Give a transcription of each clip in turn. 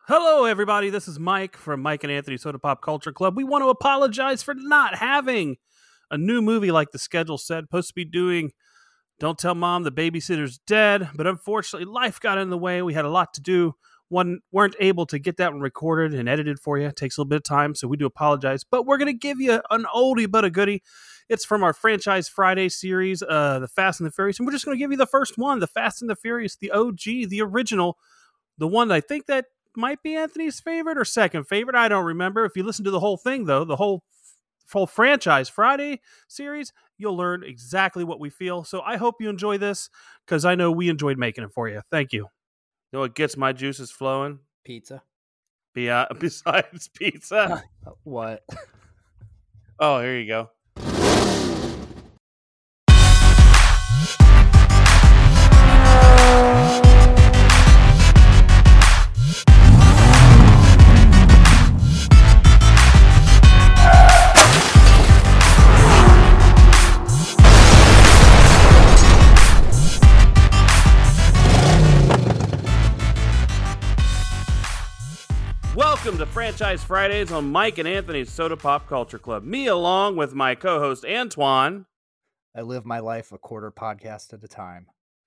Hello, everybody. This is Mike from Mike and Anthony Soda Pop Culture Club. We want to apologize for not having a new movie like the schedule said. Supposed to be doing Don't Tell Mom the Babysitter's Dead, but unfortunately, life got in the way. We had a lot to do. Weren't able to get that one recorded and edited for you. It takes a little bit of time, so we do apologize. But we're going to give you an oldie but a goodie. It's from our Franchise Friday series, The Fast and the Furious, and we're just going to give you the first one, The Fast and the Furious, the OG, the original, the one that I think that might be Anthony's favorite or second favorite. I don't remember. If you listen to the whole thing, though, the whole Franchise Friday series, you'll learn exactly what we feel. So I hope you enjoy this because I know we enjoyed making it for you. Thank you. You know what gets my juices flowing? Pizza. Besides pizza. What? Oh, here you go. Welcome to Franchise Fridays on Mike and Anthony's Soda Pop Culture Club. Me along with my co-host Antoine. I live my life a quarter podcast at a time.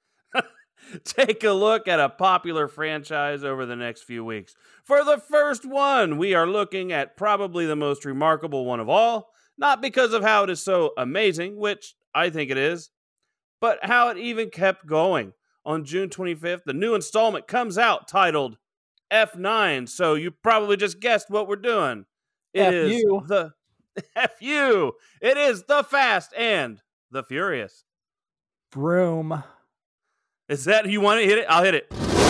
Take a look at a popular franchise over the next few weeks. For the first one, we are looking at probably the most remarkable one of all, not because of how it is so amazing, which I think it is, but how it even kept going. On June 25th, the new installment comes out titled F9, so you probably just guessed what we're doing. It is the F-U. It is The Fast and the Furious. Broom. Is that you want to hit it? I'll hit it.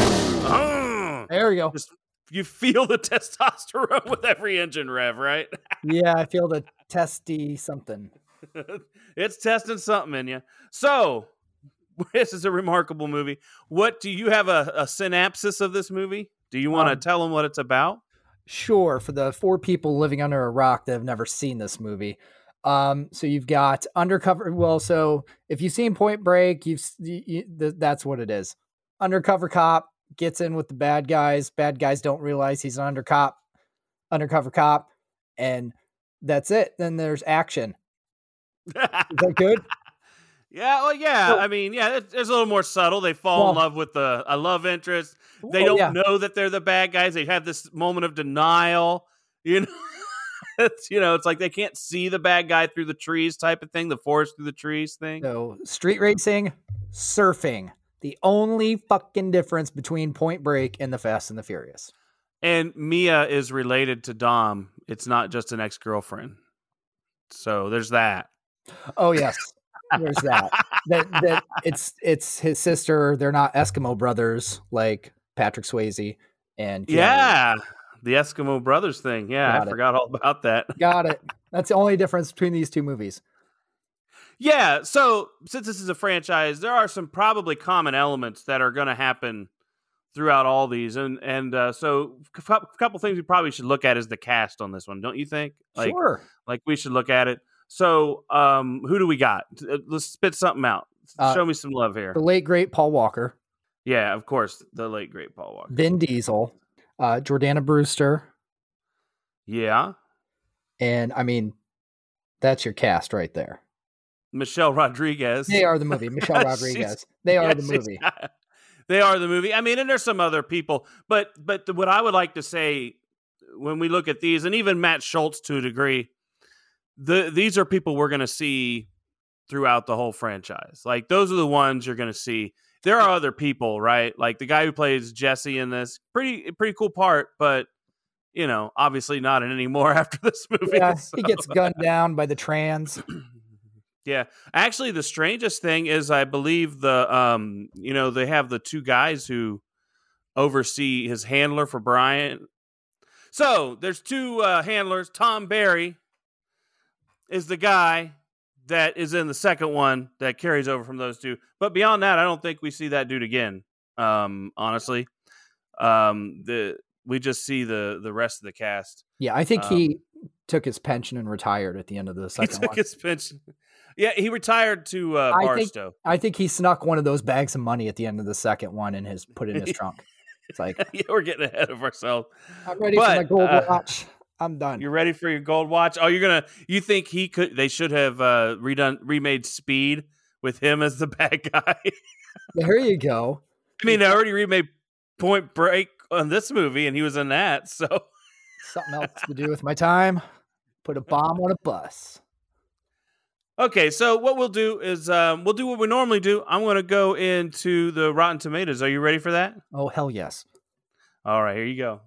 There we go. You feel the testosterone with every engine rev, right? Yeah, I feel the testy something. It's testing something in you. So, this is a remarkable movie. What do you have a synopsis of this movie? Do you want to tell them what it's about? Sure. For the 4 people living under a rock that have never seen this movie. So you've got undercover. Well, so if you've seen Point Break, that's what it is. Undercover cop gets in with the bad guys. Bad guys don't realize he's an undercover cop. And that's it. Then there's action. Is that good? Yeah, well, yeah. So, I mean, yeah, it's a little more subtle. They fall in love with a love interest. They don't know that they're the bad guys. They have this moment of denial. You know, it's like they can't see the bad guy through the trees type of thing, the forest through the trees thing. So street racing, surfing. The only fucking difference between Point Break and The Fast and the Furious. And Mia is related to Dom. It's not just an ex-girlfriend. So there's that. Oh, yes. There's that. that it's his sister. They're not Eskimo brothers like Patrick Swayze and Keanu. Yeah, the Eskimo brothers thing. Yeah, I forgot all about that. Got it. That's the only difference between these two movies. Yeah. So since this is a franchise, there are some probably common elements that are going to happen throughout all these, and so a couple things we probably should look at is the cast on this one, don't you think? Sure. Like we should look at it. So, who do we got? Let's spit something out. Show me some love here. The late, great Paul Walker. Yeah, of course. The late, great Paul Walker. Vin Diesel. Jordana Brewster. Yeah. And, I mean, that's your cast right there. Michelle Rodriguez. They are the movie. Michelle Rodriguez. They are the movie. They are the movie. I mean, and there's some other people. But what I would like to say when we look at these, and even Matt Schultz to a degree, these are people we're going to see throughout the whole franchise. Like, those are the ones you're going to see. There are other people, right? Like the guy who plays Jesse in this, pretty cool part, but obviously not anymore after this movie. Yeah, so. He gets gunned down by the trans. Yeah, actually, the strangest thing is I believe they have the 2 guys who oversee his handler for Brian. So there's 2 handlers. Tom Barry is the guy that is in the second one that carries over from those 2. But beyond that, I don't think we see that dude again. Honestly, we just see the rest of the cast. Yeah, I think he took his pension and retired at the end of the second one. He took his pension. Yeah, he retired to Barstow. I think he snuck one of those bags of money at the end of the second one and has put it in his trunk. It's like, Yeah, we're getting ahead of ourselves. I'm ready for my gold watch. I'm done. You're ready for your gold watch? Oh, you think they should have remade Speed with him as the bad guy? There you go. I mean, they already remade Point Break on this movie, and he was in that, so. Something else to do with my time. Put a bomb on a bus. Okay, so what we'll do is we'll do what we normally do. I'm going to go into the Rotten Tomatoes. Are you ready for that? Oh, hell yes. All right, here you go.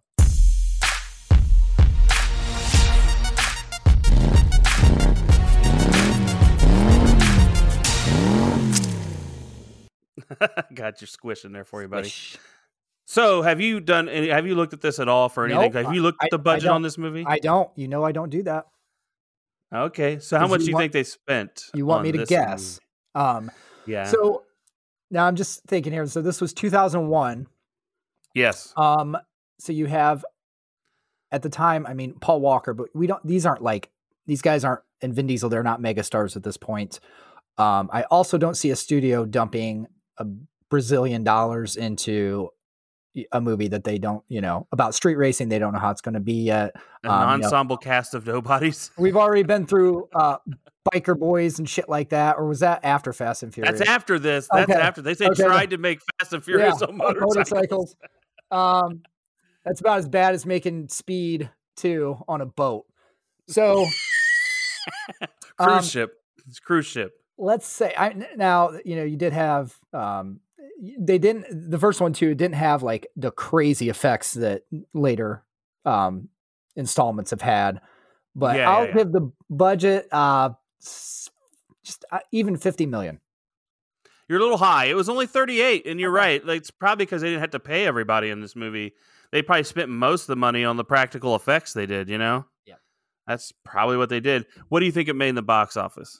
Got your squish in there for you, buddy. Squish. So, have you looked at this at all for anything? Nope, have you looked at the budget on this movie? I don't. You know I don't do that. Okay, so how much do you think they spent? You want me to guess? Yeah. So now I'm just thinking here. So this was 2001. Yes. So you have at the time, I mean, Paul Walker, but these guys aren't, and Vin Diesel, they're not mega stars at this point. I also don't see a studio dumping $1 Brazilian into a movie that they don't, about street racing. They don't know how it's going to be yet. An ensemble cast of nobodies. We've already been through Biker Boys and shit like that. Or was that after Fast and Furious? That's after this. That's after. They tried to make Fast and Furious on motorcycles. That's about as bad as making Speed 2 on a boat. So cruise ship. It's cruise ship. Let's say you did have the first one too, it didn't have like the crazy effects that later installments have had, but I'll give the budget even 50 million. You're a little high. It was only 38, and you're right. Like, it's probably because they didn't have to pay everybody in this movie. They probably spent most of the money on the practical effects they did, Yeah. That's probably what they did. What do you think it made in the box office?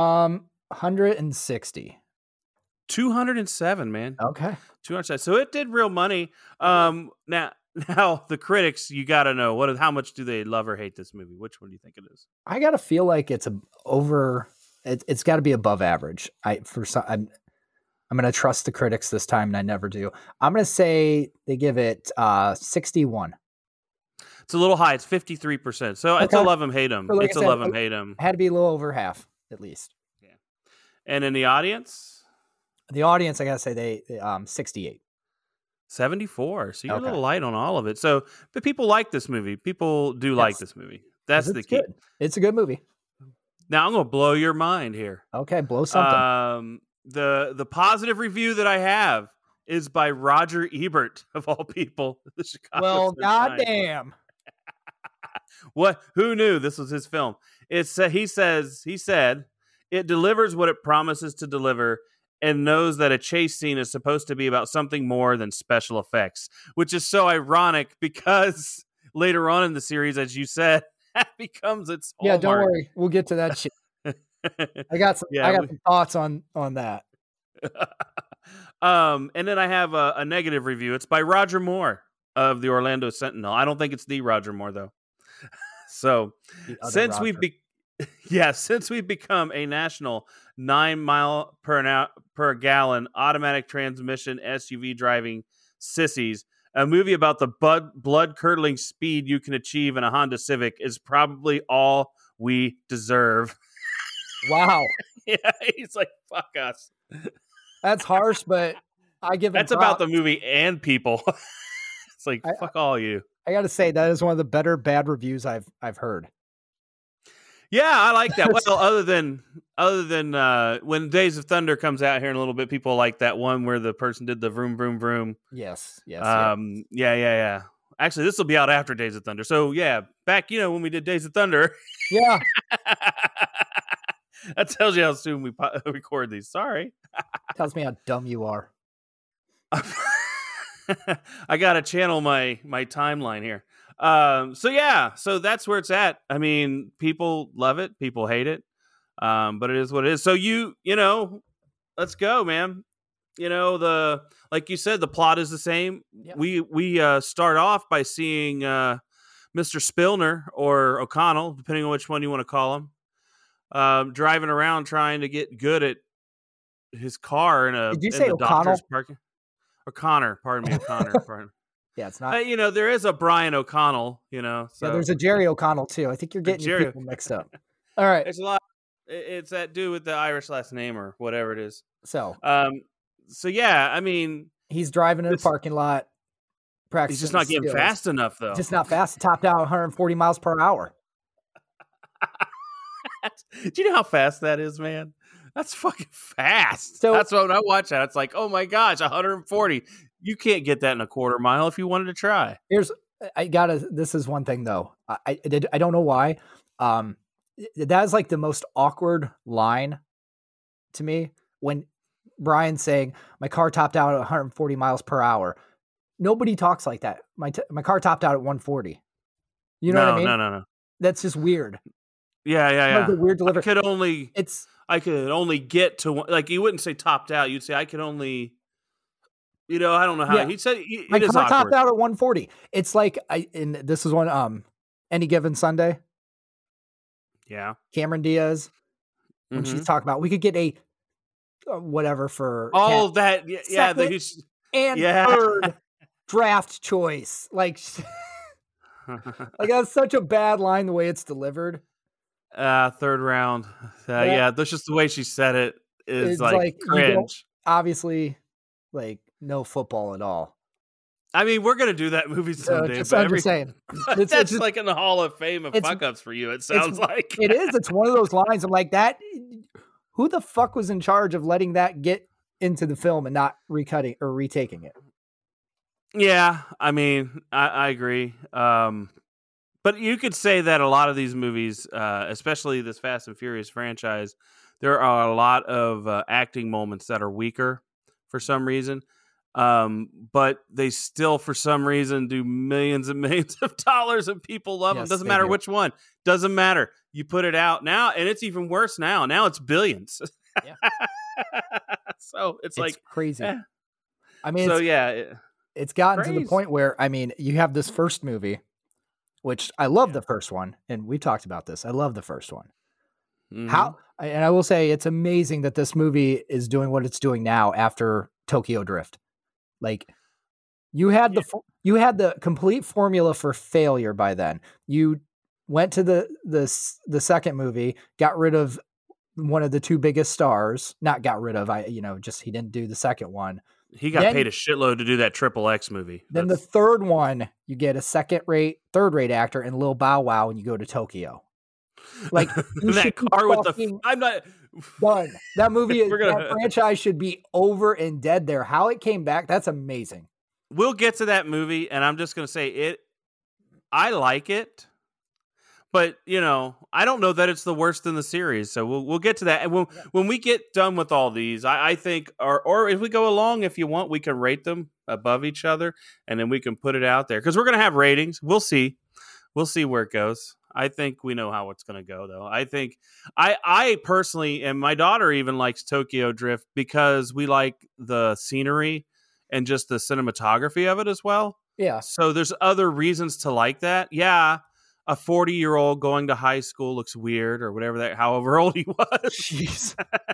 160. 207, man. Okay. 207. So it did real money. Now the critics, you got to know how much do they love or hate this movie? Which one do you think it is? I got to feel like it's it's got to be above average. I'm going to trust the critics this time, and I never do. I'm going to say they give it 61. It's a little high. It's 53%. So it's a love him, hate him. It's a love him, hate him. Had to be a little over half, at least. Yeah. And in the audience? The audience, I got to say, they 68. 74. So you're a little light on all of it. So, but people like this movie. People do like this movie. That's the key. Good. It's a good movie. Now I'm going to blow your mind here. Okay, blow something. The positive review that I have is by Roger Ebert, of all people. The Chicago well, goddamn. What? Who knew this was his film? He said it delivers what it promises to deliver and knows that a chase scene is supposed to be about something more than special effects, which is so ironic because later on in the series, as you said, that becomes its hallmark. Yeah, don't worry. We'll get to that shit. I got some thoughts on that. And then I have a negative review. It's by Roger Moore of the Orlando Sentinel. I don't think it's the Roger Moore though. So since we've become a national 9 mile per gallon automatic transmission SUV driving sissies, a movie about the blood curdling speed you can achieve in a Honda Civic is probably all we deserve. Wow. Yeah, he's like, fuck us. That's harsh, but I give him That's about the movie and people. It's like, fuck all you. I got to say, that is one of the better bad reviews I've heard. Yeah, I like that. Well, other than when Days of Thunder comes out here in a little bit, people like that one where the person did the vroom vroom vroom. Yes. Yeah. Actually, this will be out after Days of Thunder. So yeah, back when we did Days of Thunder. Yeah. That tells you how soon we record these. Sorry. Tells me how dumb you are. I gotta channel my timeline here. So that's where it's at. I mean, people love it, people hate it, but it is what it is. So let's go, man. Like you said, the plot is the same. Yeah. We start off by seeing Mr. Spillner or O'Connell, depending on which one you want to call him, driving around trying to get good at his car in a. Did you say O'Connell? Parking. O'Connor, pardon me, O'Connor. Yeah, it's not. There is a Brian O'Connell. So Yeah, there's a Jerry O'Connell too. I think you're getting your people mixed up. All right, it's a lot. It's that dude with the Irish last name or whatever it is. So yeah, I mean, he's driving in a parking lot. He's just not getting fast enough, though. Just not fast. Topped out 140 miles per hour. Do you know how fast that is, man? That's fucking fast. So that's what when I watch that. It's like, oh my gosh, 140. You can't get that in a quarter mile if you wanted to try. This is one thing though. I don't know why. That is like the most awkward line to me when Brian's saying my car topped out at 140 miles per hour. Nobody talks like that. My car topped out at 140. You know what I mean? No. That's just weird. Yeah. Like weird delivery. I could only get to like you wouldn't say topped out. You'd say I could only. I don't know how he'd say. My car topped out at 140. It's like and this is one. Any Given Sunday. Yeah. Cameron Diaz. When she's talking about we could get a whatever for all that. Yeah. Third draft choice. Like that's such a bad line the way it's delivered. Third round. That's just the way she said it is like cringe. Obviously, like no football at all. I mean, we're gonna do that movie someday. I'm just saying. That's like in the Hall of Fame of fuck ups for you. It sounds like it is. It's one of those lines. I'm like that. Who the fuck was in charge of letting that get into the film and not recutting or retaking it? Yeah, I mean, I agree. But you could say that a lot of these movies, especially this Fast and Furious franchise, there are a lot of acting moments that are weaker for some reason. But they still, for some reason, do millions and millions of dollars and people love them. Doesn't matter which one. Doesn't matter. You put it out now, and it's even worse now. Now it's billions. Yeah. So it's like crazy. I mean, it's gotten to the point where, I mean, you have this first movie, which I love the first one, and we've talked about this. I love the first one. And I will say it's amazing that this movie is doing what it's doing now after Tokyo Drift. Like you had the complete formula for failure by then. You went to the second movie, got rid of one of the two biggest stars. Not got rid of, he didn't do the second one. He got paid a shitload to do that XXX movie. Then the third one, you get a third-rate actor in Lil Bow Wow, and you go to Tokyo. Like that car with I'm not done. That movie, that franchise should be over and dead. There, how it came back, that's amazing. We'll get to that movie, and I'm just gonna say it. I like it, but I don't know that it's the worst in the series. So we'll get to that, and when we get done with all these, I think, or if we go along, if you want, we can rate them above each other, and then we can put it out there because we're gonna have ratings. We'll see where it goes. I think we know how it's going to go, though. I think I personally, and my daughter even likes Tokyo Drift because we like the scenery and just the cinematography of it as well. Yeah. So there's other reasons to like that. Yeah. A 40-year-old going to high school looks weird or whatever however old he was. Jeez.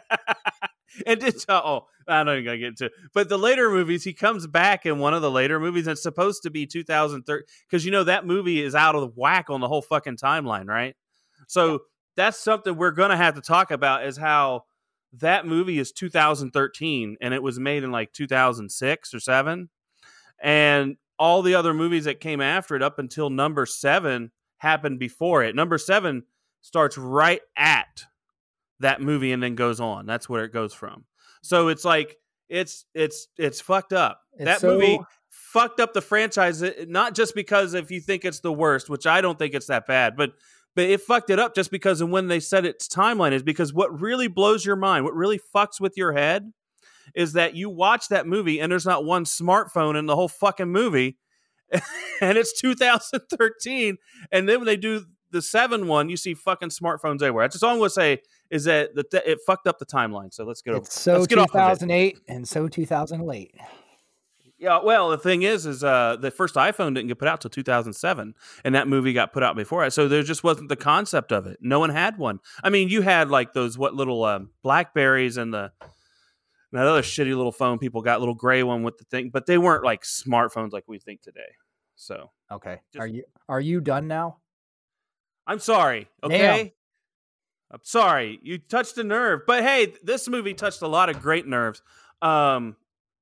And I'm not even gonna get into it. But the later movies, he comes back in one of the later movies, and it's supposed to be 2013 because that movie is out of the whack on the whole fucking timeline, right? So that's something we're gonna have to talk about is how that movie is 2013 and it was made in like 2006 or 7, and all the other movies that came after it up until number 7 happened before it. Number 7 starts right at that movie and then goes on. That's where it goes from. So it's like it's fucked up. Movie fucked up the franchise, not just because if you think it's the worst, which I don't think it's that bad, but it fucked it up just because of when they set its timeline is because what really blows your mind, what really fucks with your head is that you watch that movie and there's not one smartphone in the whole fucking movie and it's 2013 and then when they do the 7 one, you see fucking smartphones everywhere. That's all I'm going to say is that it fucked up the timeline. So let's get over. So 2008 and so 2008. Yeah, well, the thing is the first iPhone didn't get put out till 2007, and that movie got put out before it. So there just wasn't the concept of it. No one had one. I mean, you had like those little Blackberries and the Now, the other shitty little phone people got, little gray one with the thing, but they weren't like smartphones like we think today. So Okay. just, Are you done now? I'm sorry. Okay. Damn. I'm sorry. You touched a nerve, but hey, this movie touched a lot of great nerves. Um,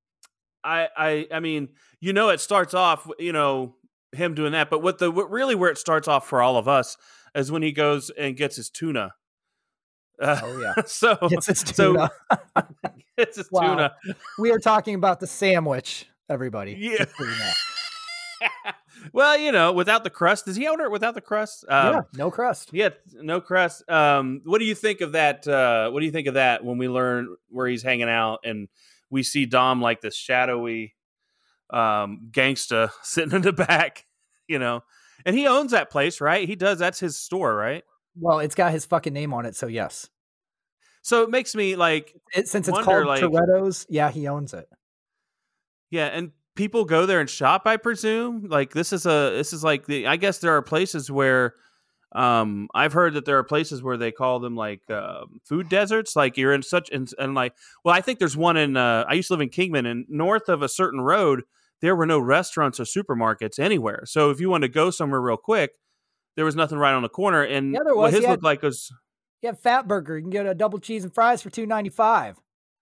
I mean, it starts off, him doing that, but where it starts off for all of us is when he goes and gets his tuna. Oh yeah. So It's his tuna. it's his Wow. tuna. We are talking about the sandwich, everybody. Yeah. Just so you know. Well, without the crust. Does he order it without the crust? Yeah, no crust. Yeah, no crust. What do you think of that? What do you think of that when we learn where he's hanging out and we see Dom like this shadowy gangsta sitting in the back, and he owns that place, right? He does. That's his store, right? Well, it's got his fucking name on it, so yes. So it makes me since it's wonder, called Toretto's, yeah, he owns it. Yeah, and people go there and shop, I presume. Like this is I guess there are places where I've heard that there are places where they call them like food deserts. Like you're in such and like, well, I think there's one in I used to live in Kingman, and north of a certain road there were no restaurants or supermarkets anywhere. So if you wanted to go somewhere real quick, there was nothing right on the corner. And there was. What his looked like was, you have Fat Burger. You can get a double cheese and fries for $2.95.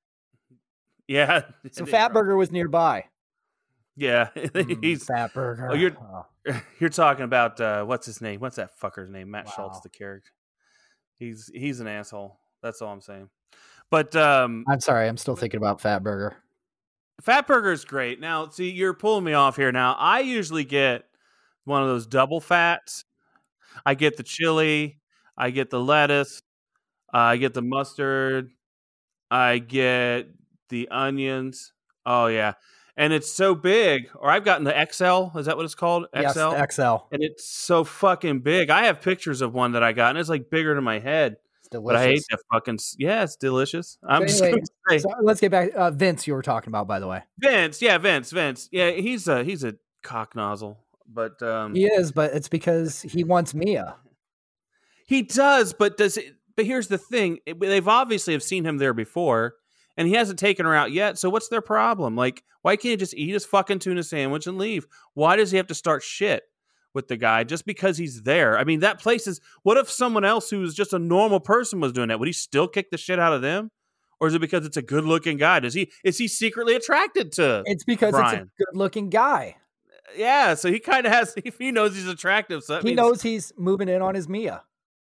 Yeah. So Fat Burger was nearby. Yeah, he's Fat Burger. Oh, you're talking about what's his name? What's that fucker's name? Matt Schultz, the character. He's an asshole. That's all I'm saying. But I'm sorry, I'm still thinking about Fat Burger. Fat Burger is great. Now, see, you're pulling me off here. Now, I usually get one of those double fats. I get the chili. I get the lettuce. I get the mustard. I get the onions. Oh yeah. And it's so big, or I've gotten the XL. Is that what it's called? XL? Yes, the XL. And it's so fucking big. I have pictures of one that I got, and it's like bigger than my head. It's delicious. But I hate that fucking... Yeah, it's delicious. So let's get back. Vince, you were talking about, by the way. Vince. Yeah, Vince. Yeah, he's a cock nozzle. But he is, but it's because he wants Mia. He does, but But here's the thing. They've obviously have seen him there before. And he hasn't taken her out yet. So what's their problem? Like, why can't he just eat his fucking tuna sandwich and leave? Why does he have to start shit with the guy just because he's there? I mean, that place is... What if someone else who's just a normal person was doing that? Would he still kick the shit out of them? Or is it because it's a good-looking guy? Is he secretly attracted to It's because Brian? It's a good-looking guy. Yeah, so he kind of has... If he knows he's attractive, so he knows he's moving in on his Mia.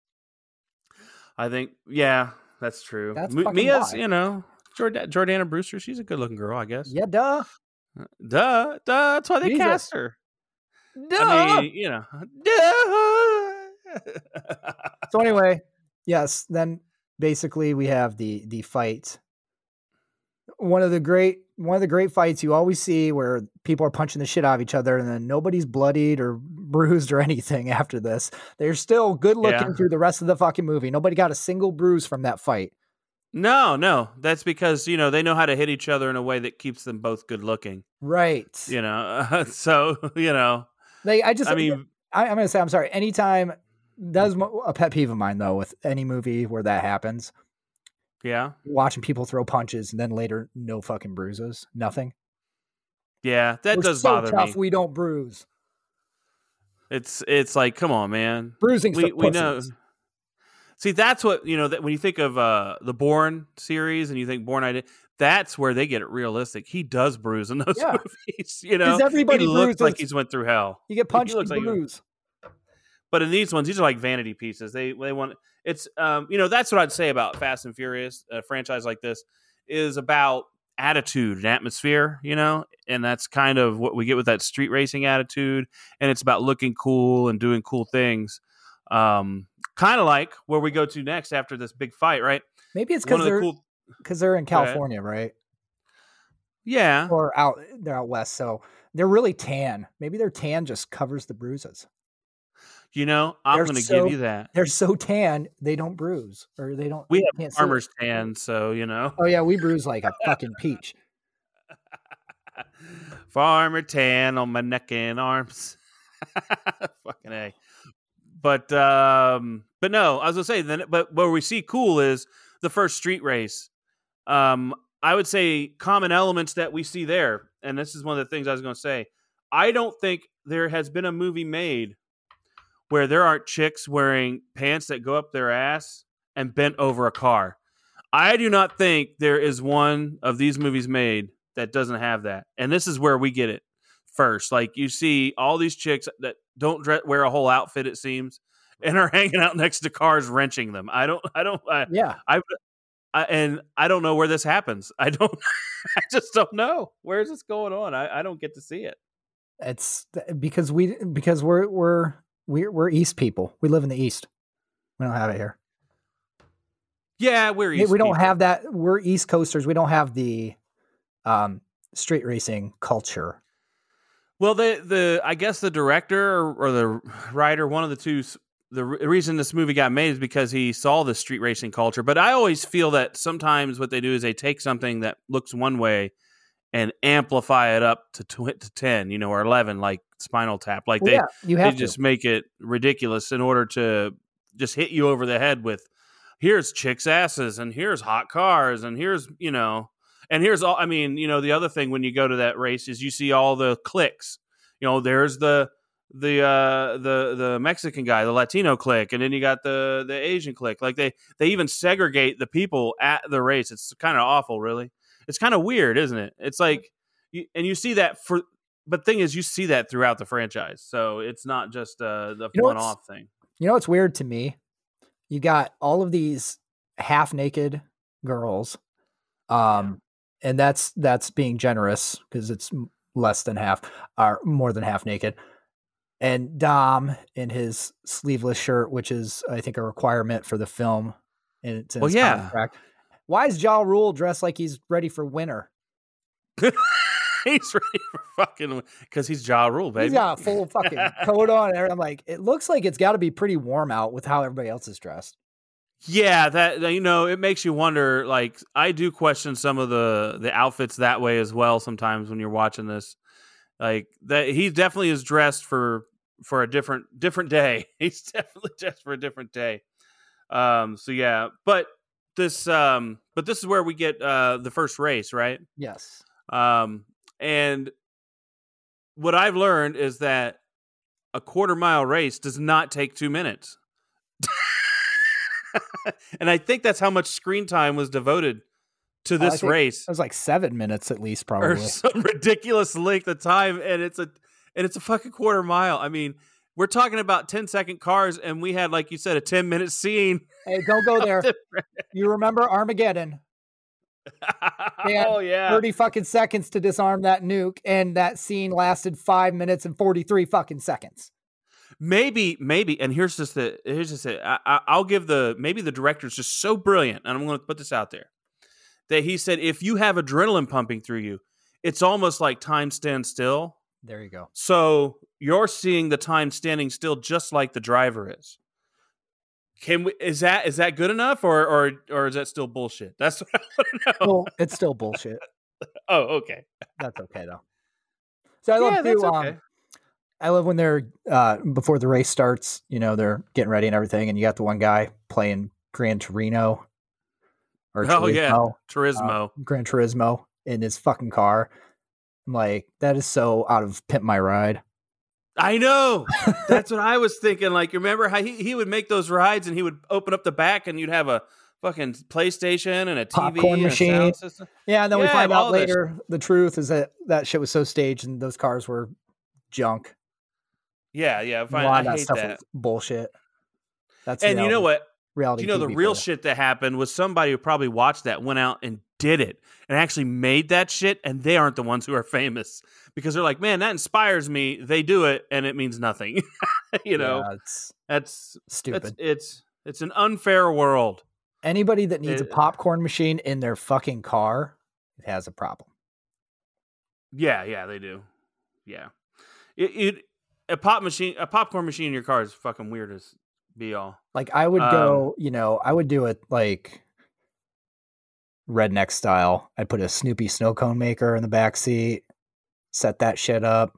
I think, yeah, that's true. That's Mia's, why. Jordana Brewster, she's a good-looking girl, I guess. Yeah, duh. That's why they cast her. Duh. I mean, duh. So anyway, yes, then basically we have the fight. One of the great fights you always see where people are punching the shit out of each other and then nobody's bloodied or bruised or anything after this. They're still good looking through the rest of the fucking movie. Nobody got a single bruise from that fight. No. That's because, they know how to hit each other in a way that keeps them both good looking. Right. So, I'm going to say, I'm sorry. Anytime, that's a pet peeve of mine though, with any movie where that happens. Yeah. Watching people throw punches and then later no fucking bruises. Nothing. Yeah, that We're does so bother tough, me. We don't bruise. It's like, come on, man. Bruising. We know. See, that's what, that when you think of the Bourne series and you think Bourne Identity, that's where they get it realistic. He does bruise in those movies, Because everybody he looks bruises. like he's went through hell. You get punched, you bruise. But in these ones, these are like vanity pieces. They want... It's, that's what I'd say about Fast and Furious, a franchise like this, is about attitude and atmosphere, and that's kind of what we get with that street racing attitude. And it's about looking cool and doing cool things. Kind of like where we go to next after this big fight, right? Maybe it's because they're in California, right? Yeah. Or they're out west. So they're really tan. Maybe their tan just covers the bruises. I'm going to give you that. They're so tan, they don't bruise. Or they don't... We have farmer's tan, so, Oh, yeah, we bruise like a fucking peach. Farmer tan on my neck and arms. Fucking A. But no, I was going to say, but where we see cool is the first street race. I would say common elements that we see there, and this is one of the things I was going to say. I don't think there has been a movie made where there aren't chicks wearing pants that go up their ass and bent over a car. I do not think there is one of these movies made that doesn't have that. And this is where we get it first. Like, you see all these chicks that don't wear a whole outfit, it seems, and are hanging out next to cars, wrenching them. I don't know where this happens. I just don't know. Where is this going on? I don't get to see it. It's because we're East people. We live in the East. We don't have it here. Yeah, we're East. We don't have that. We're East Coasters. We don't have the street racing culture. Well, I guess the director or the writer, one of the two, the reason this movie got made is because he saw the street racing culture. But I always feel that sometimes what they do is they take something that looks one way and amplify it up to 10, or 11, like Spinal Tap. Like they just make it ridiculous in order to just hit you over the head with, here's chicks' asses, and here's hot cars, and here's, and here's all. I mean, the other thing when you go to that race is you see all the cliques. There's the Mexican guy, the Latino clique, and then you got the Asian clique. Like they even segregate the people at the race. It's kind of awful, really. It's kind of weird, isn't it? It's like, you see that but thing is, you see that throughout the franchise. So it's not just the one-off thing. What's weird to me? You got all of these half-naked girls, and that's being generous because it's less than half, or more than half naked. And Dom in his sleeveless shirt, which is, I think, a requirement for the film. And it's in his contract. Why is Ja Rule dressed like he's ready for winter? He's ready for fucking, because he's Ja Rule, baby. He's got a full fucking coat on. And I'm like, it looks like it's got to be pretty warm out with how everybody else is dressed. Yeah, that it makes you wonder. Like, I do question some of the outfits that way as well sometimes when you're watching this. Like, that he definitely is dressed for a different day. He's definitely dressed for a different day. So yeah, but this is where we get the first race, right? Yes. And what I've learned is that a quarter-mile race does not take 2 minutes. And I think that's how much screen time was devoted to this race. It was like 7 minutes at least, probably. Or some ridiculous length of time, and it's a fucking quarter mile. I mean, we're talking about 10-second cars, and we had, like you said, a 10-minute scene. Hey, don't go there. You remember Armageddon? Oh yeah, 30 fucking seconds to disarm that nuke, and that scene lasted 5 minutes and 43 fucking seconds. Maybe, and here's just it. I'll give maybe the director's just so brilliant, and I'm going to put this out there, that he said if you have adrenaline pumping through you, it's almost like time stands still. There you go. So you're seeing the time standing still, just like the driver is. Is that good enough, or is that still bullshit? That's what I want to know. Well, it's still bullshit. Oh, okay. That's okay though. So I love that's okay. I love when they're before the race starts, they're getting ready and everything, and you got the one guy playing Gran Torino. Turismo. Gran Turismo in his fucking car. I'm like, that is so out of Pimp My Ride. I know. That's what I was thinking. Like, remember how he would make those rides and he would open up the back and you'd have a fucking PlayStation and a TV popcorn and machine. A sound system. Yeah, and then we find out later the truth is that shit was so staged and those cars were junk. Yeah. I hate that. Bullshit. That's and reality. You know what? Reality. The real shit that happened was somebody who probably watched that, went out and did it and actually made that shit, and they aren't the ones who are famous because they're like, man, that inspires me. They do it and it means nothing. That's stupid. It's an unfair world. Anybody that needs a popcorn machine in their fucking car has a problem. Yeah, they do. Yeah. A popcorn machine in your car is fucking weird as be all. Like I would go, I would do it like redneck style. I'd put a Snoopy snow cone maker in the back seat, set that shit up.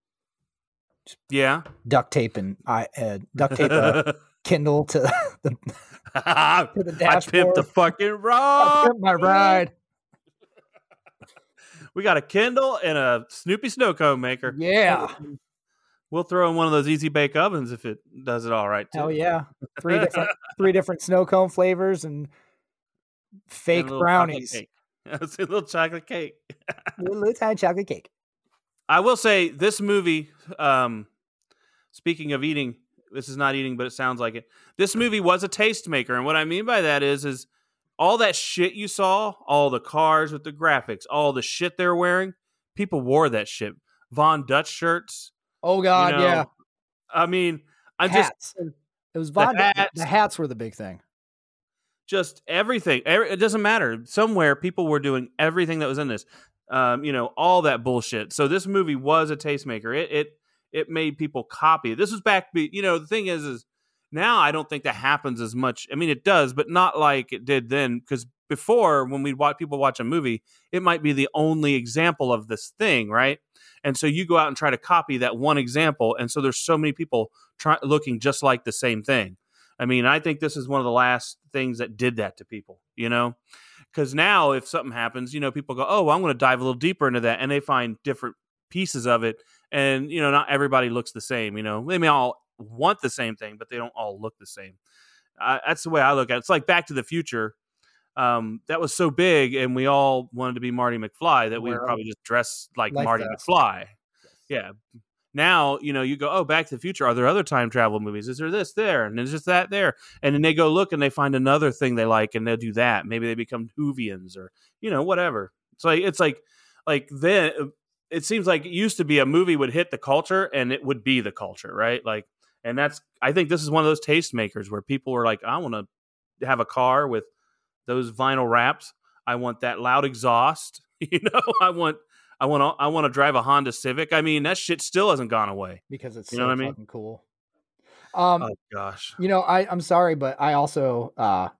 Yeah. Duct tape a Kindle to the dashboard. I pimped the fucking ride. I pimped my ride. We got a Kindle and a Snoopy snow cone maker. Yeah. We'll throw in one of those easy bake ovens if it does it all right too. Hell yeah. Three different snow cone flavors and fake and brownies. It's a little chocolate cake. Little tiny chocolate cake. I will say this movie, speaking of eating, this is not eating, but it sounds like it. This movie was a tastemaker. And what I mean by that is all that shit you saw, all the cars with the graphics, all the shit they're wearing, people wore that shit. Von Dutch shirts. Oh, God, yeah. I mean, hats. It was Von Dutch. The hats were the big thing. Just everything. It doesn't matter. Somewhere people were doing everything that was in this. All that bullshit. So this movie was a tastemaker. It made people copy. This was back. The thing is now I don't think that happens as much. I mean, it does, but not like it did then. Because before, when we'd watch people watch a movie, it might be the only example of this thing, right? And so you go out and try to copy that one example, and so there's so many people looking just like the same thing. I mean, I think this is one of the last things that did that to people, because now if something happens, people go, oh, well, I'm going to dive a little deeper into that. And they find different pieces of it. And, not everybody looks the same. They may all want the same thing, but they don't all look the same. That's the way I look at it. It's like Back to the Future. That was so big and we all wanted to be Marty McFly that we would probably just dress like Marty McFly. Yeah. Now, you go, oh, Back to the Future. Are there other time travel movies? Is there this there? And there's just that there. And then they go look and they find another thing they like and they'll do that. Maybe they become Whovians or, whatever. It's like then it seems like it used to be a movie would hit the culture and it would be the culture, right? And I think this is one of those tastemakers where people were like, I want to have a car with those vinyl wraps. I want that loud exhaust. I want to drive a Honda Civic. I mean, that shit still hasn't gone away because it's so fucking cool. Oh gosh. I'm sorry, but I also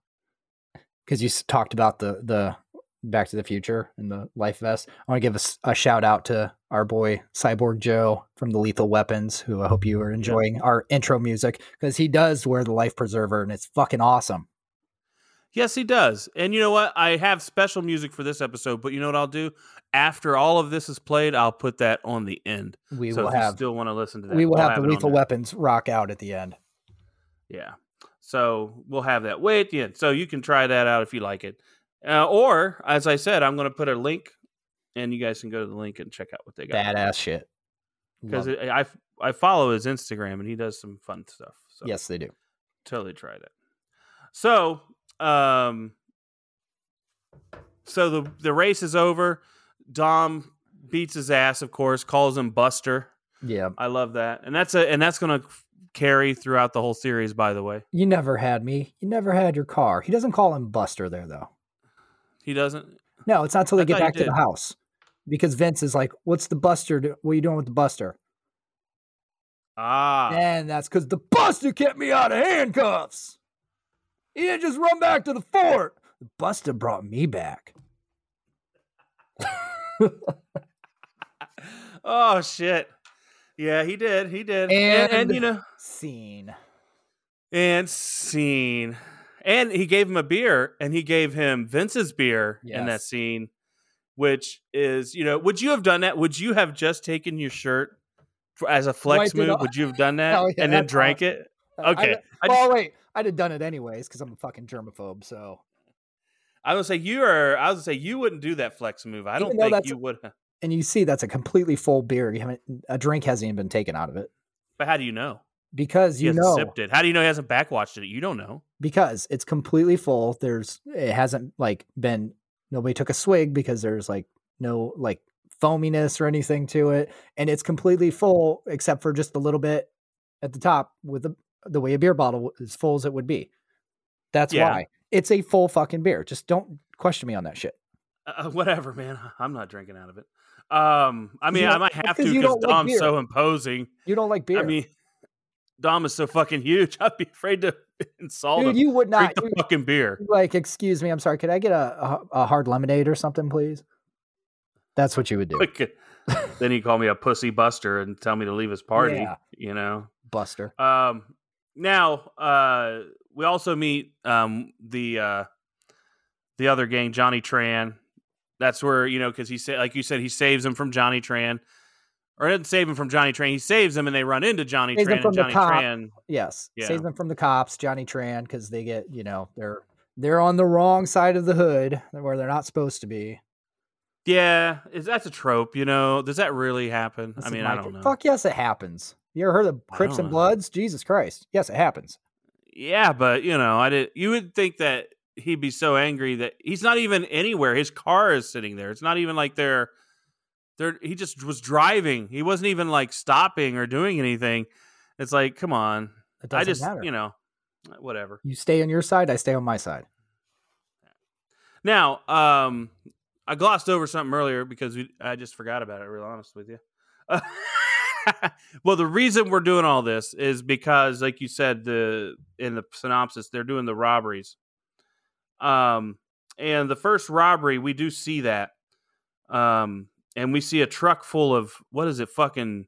because you talked about the Back to the Future and the life vest. I want to give a shout out to our boy Cyborg Joe from the Lethal Weapons, who I hope you are enjoying our intro music, because he does wear the life preserver and it's fucking awesome. Yes, he does. And you know what? I have special music for this episode, but you know what I'll do? After all of this is played, I'll put that on the end. You still want to listen to that. We will have the Lethal Weapons rock out at the end. Yeah. So we'll have that way at the end. So you can try that out if you like it. Or, as I said, I'm going to put a link, and you guys can go to the link and check out what they got. Badass shit. Because I follow his Instagram, and he does some fun stuff. So yes, they do. Totally try that. So... So the race is over. Dom beats his ass, of course, calls him Buster. Yeah. I love that. And that's going to carry throughout the whole series, by the way. You never had me. You never had your car. He doesn't call him Buster there, though. He doesn't? No, it's not until they get back to the house. Because Vince is like, what's the Buster? What are you doing with the Buster? And that's because the Buster kept me out of handcuffs. He didn't just run back to the fort. The Buster brought me back. Oh, shit. Yeah, he did. He did. And scene. And scene. And he gave him a beer, and he gave him Vince's beer in that scene, which is, would you have done that? Would you have just taken your shirt as a flex move? Would you have done that and then drank it? Okay. Wait. I'd have done it anyways because I'm a fucking germaphobe. So I would say you wouldn't do that flex move. I don't think you would. And you see, that's a completely full beer. A drink hasn't even been taken out of it. But how do you know? Because he sipped it. How do you know he hasn't backwatched it? You don't know. Because it's completely full. It hasn't been, nobody took a swig because there's no foaminess or anything to it. And it's completely full except for just a little bit at the top with the way a beer bottle is full as it would be. That's why it's a full fucking beer. Just don't question me on that shit. Whatever, man. I'm not drinking out of it. I might have to because Dom's so imposing. You don't like beer. I mean, Dom is so fucking huge. I'd be afraid to insult him. You would not drink the fucking beer. Excuse me. I'm sorry. Could I get a hard lemonade or something, please? That's what you would do. Then he called me a pussy Buster and tell me to leave his party. Yeah. Buster. Now, we also meet the other gang, Johnny Tran, That's where, because like you said, he saves him from Johnny Tran. Or doesn't save him from Johnny Tran. He saves him and they run into Johnny Saves them Tran. from And the Johnny cop. Tran. Yes. Yeah. Saves them from the cops, Johnny Tran, because they get, they're on the wrong side of the hood where they're not supposed to be. Yeah. That's a trope, Does that really happen? This I is mean, my I don't know. Fuck yes, it happens. You ever heard of Crips and Bloods? Jesus Christ. Yes, it happens. Yeah, but, you would think that he'd be so angry that he's not even anywhere. His car is sitting there. It's not even like he just was driving. He wasn't even like stopping or doing anything. It's like, come on. It doesn't matter. Whatever. You stay on your side, I stay on my side. Now, I glossed over something earlier because I just forgot about it, real honest with you. Well, the reason we're doing all this is because, like you said, in the synopsis, they're doing the robberies. And the first robbery, we do see that. And we see a truck full of, what is it, fucking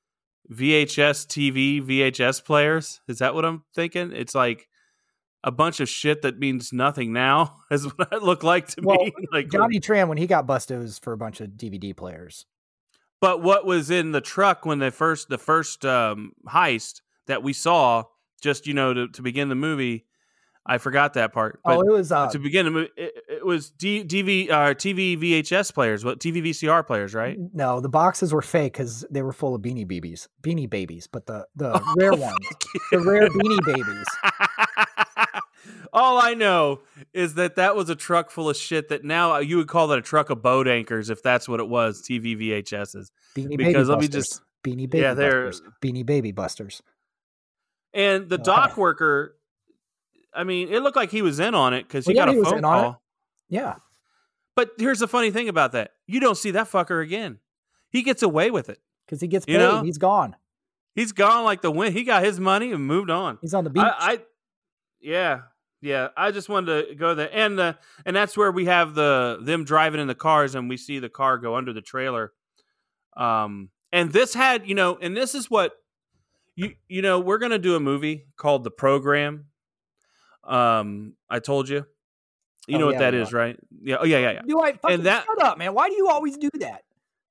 VHS players? Is that what I'm thinking? It's like a bunch of shit that means nothing now, is what it looked like to me. Like Johnny Tran, when he got busted, it was for a bunch of DVD players. But what was in the truck when the first heist that we saw, just to begin the movie, I forgot that part. But it was to begin the movie. It was TV VHS players, TV VCR players, right? No, the boxes were fake because they were full of Beanie Babies. But the rare ones, the rare Beanie Babies. All I know is that was a truck full of shit that now you would call that a truck of boat anchors if that's what it was. TV VHSs. Beanie Baby Busters. And the dock worker, I mean, it looked like he was in on it because he got a phone call. Yeah. But here's the funny thing about that. You don't see that fucker again. He gets away with it. Because he gets paid. He's gone. He's gone like the wind. He got his money and moved on. He's on the beach. Yeah. I just wanted to go there. And that's where we have them driving in the cars and we see the car go under the trailer. And this had, and this is what, we're going to do a movie called The Program. I told you. You know what that is, right? Yeah. Oh, yeah. Do I fucking shut up, man? Why do you always do that?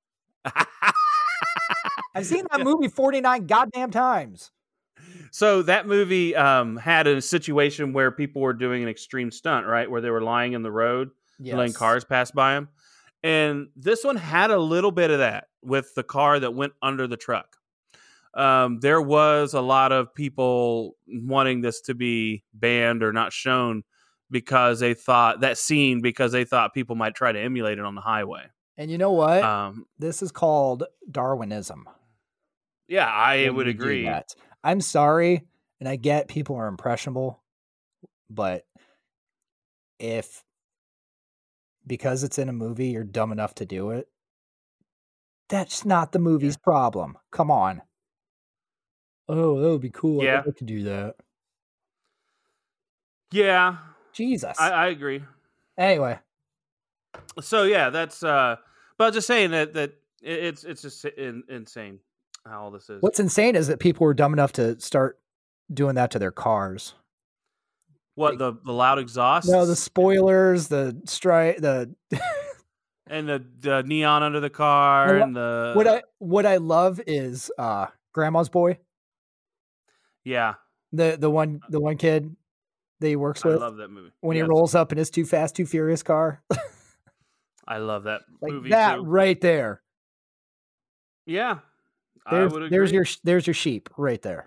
I've seen that movie 49 goddamn times. So that movie had a situation where people were doing an extreme stunt, right? Where they were lying in the road, letting cars pass by them. And this one had a little bit of that with the car that went under the truck. There was a lot of people wanting this to be banned or not shown because they thought people might try to emulate it on the highway. And you know what? This is called Darwinism. Yeah, I would agree. I'm sorry, and I get people are impressionable, but because it's in a movie, you're dumb enough to do it, that's not the movie's problem. Come on. Oh, that would be cool. Yeah. I'd like to do that. Yeah. Jesus. I agree. Anyway. So, yeah, that's... but just saying that it's just insane how all this is. What's insane is that people were dumb enough to start doing that to their cars. What, the loud exhaust? No, the spoilers, the and the neon under the car, and what I love is Grandma's Boy. Yeah, the one kid that he works with. I love that movie when he rolls up in his Too Fast, Too Furious car. I love that movie that too. Right there. Yeah, I would agree. There's your sheep right there.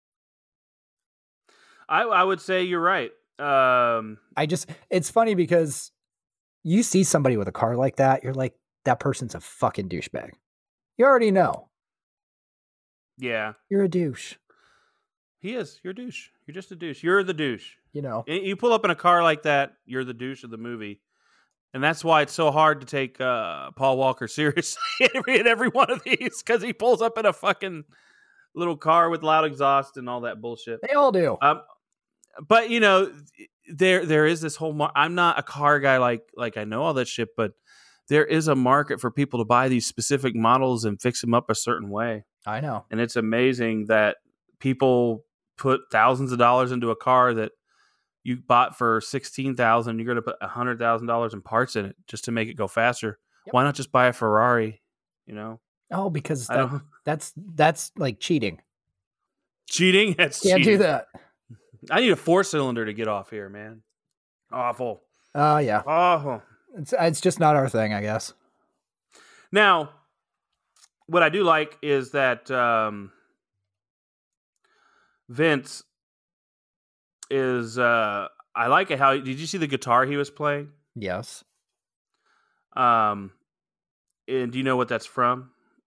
I would say you're right. It's funny because you see somebody with a car like that, you're like, that person's a fucking douchebag. You already know. Yeah. You're a douche. He is. You're a douche. You're just a douche. You're the douche. You pull up in a car like that, you're the douche of the movie. And that's why it's so hard to take Paul Walker seriously in every one of these, because he pulls up in a fucking little car with loud exhaust and all that bullshit. They all do. But there is this whole. I'm not a car guy like I know all that shit, but there is a market for people to buy these specific models and fix them up a certain way. I know, and it's amazing that people put thousands of dollars into a car that you bought for $16,000. You're going to put $100,000 in parts in it just to make it go faster. Yep. Why not just buy a Ferrari? You know? Oh, because I don't. that's like cheating. Cheating? That's Can't cheating. do that. I need a 4-cylinder to get off here, man. Awful. Yeah. Awful. It's just not our thing, I guess. Now, what I do like is that Vince is. I like it. How did you see the guitar he was playing? Yes. And do you know what that's from?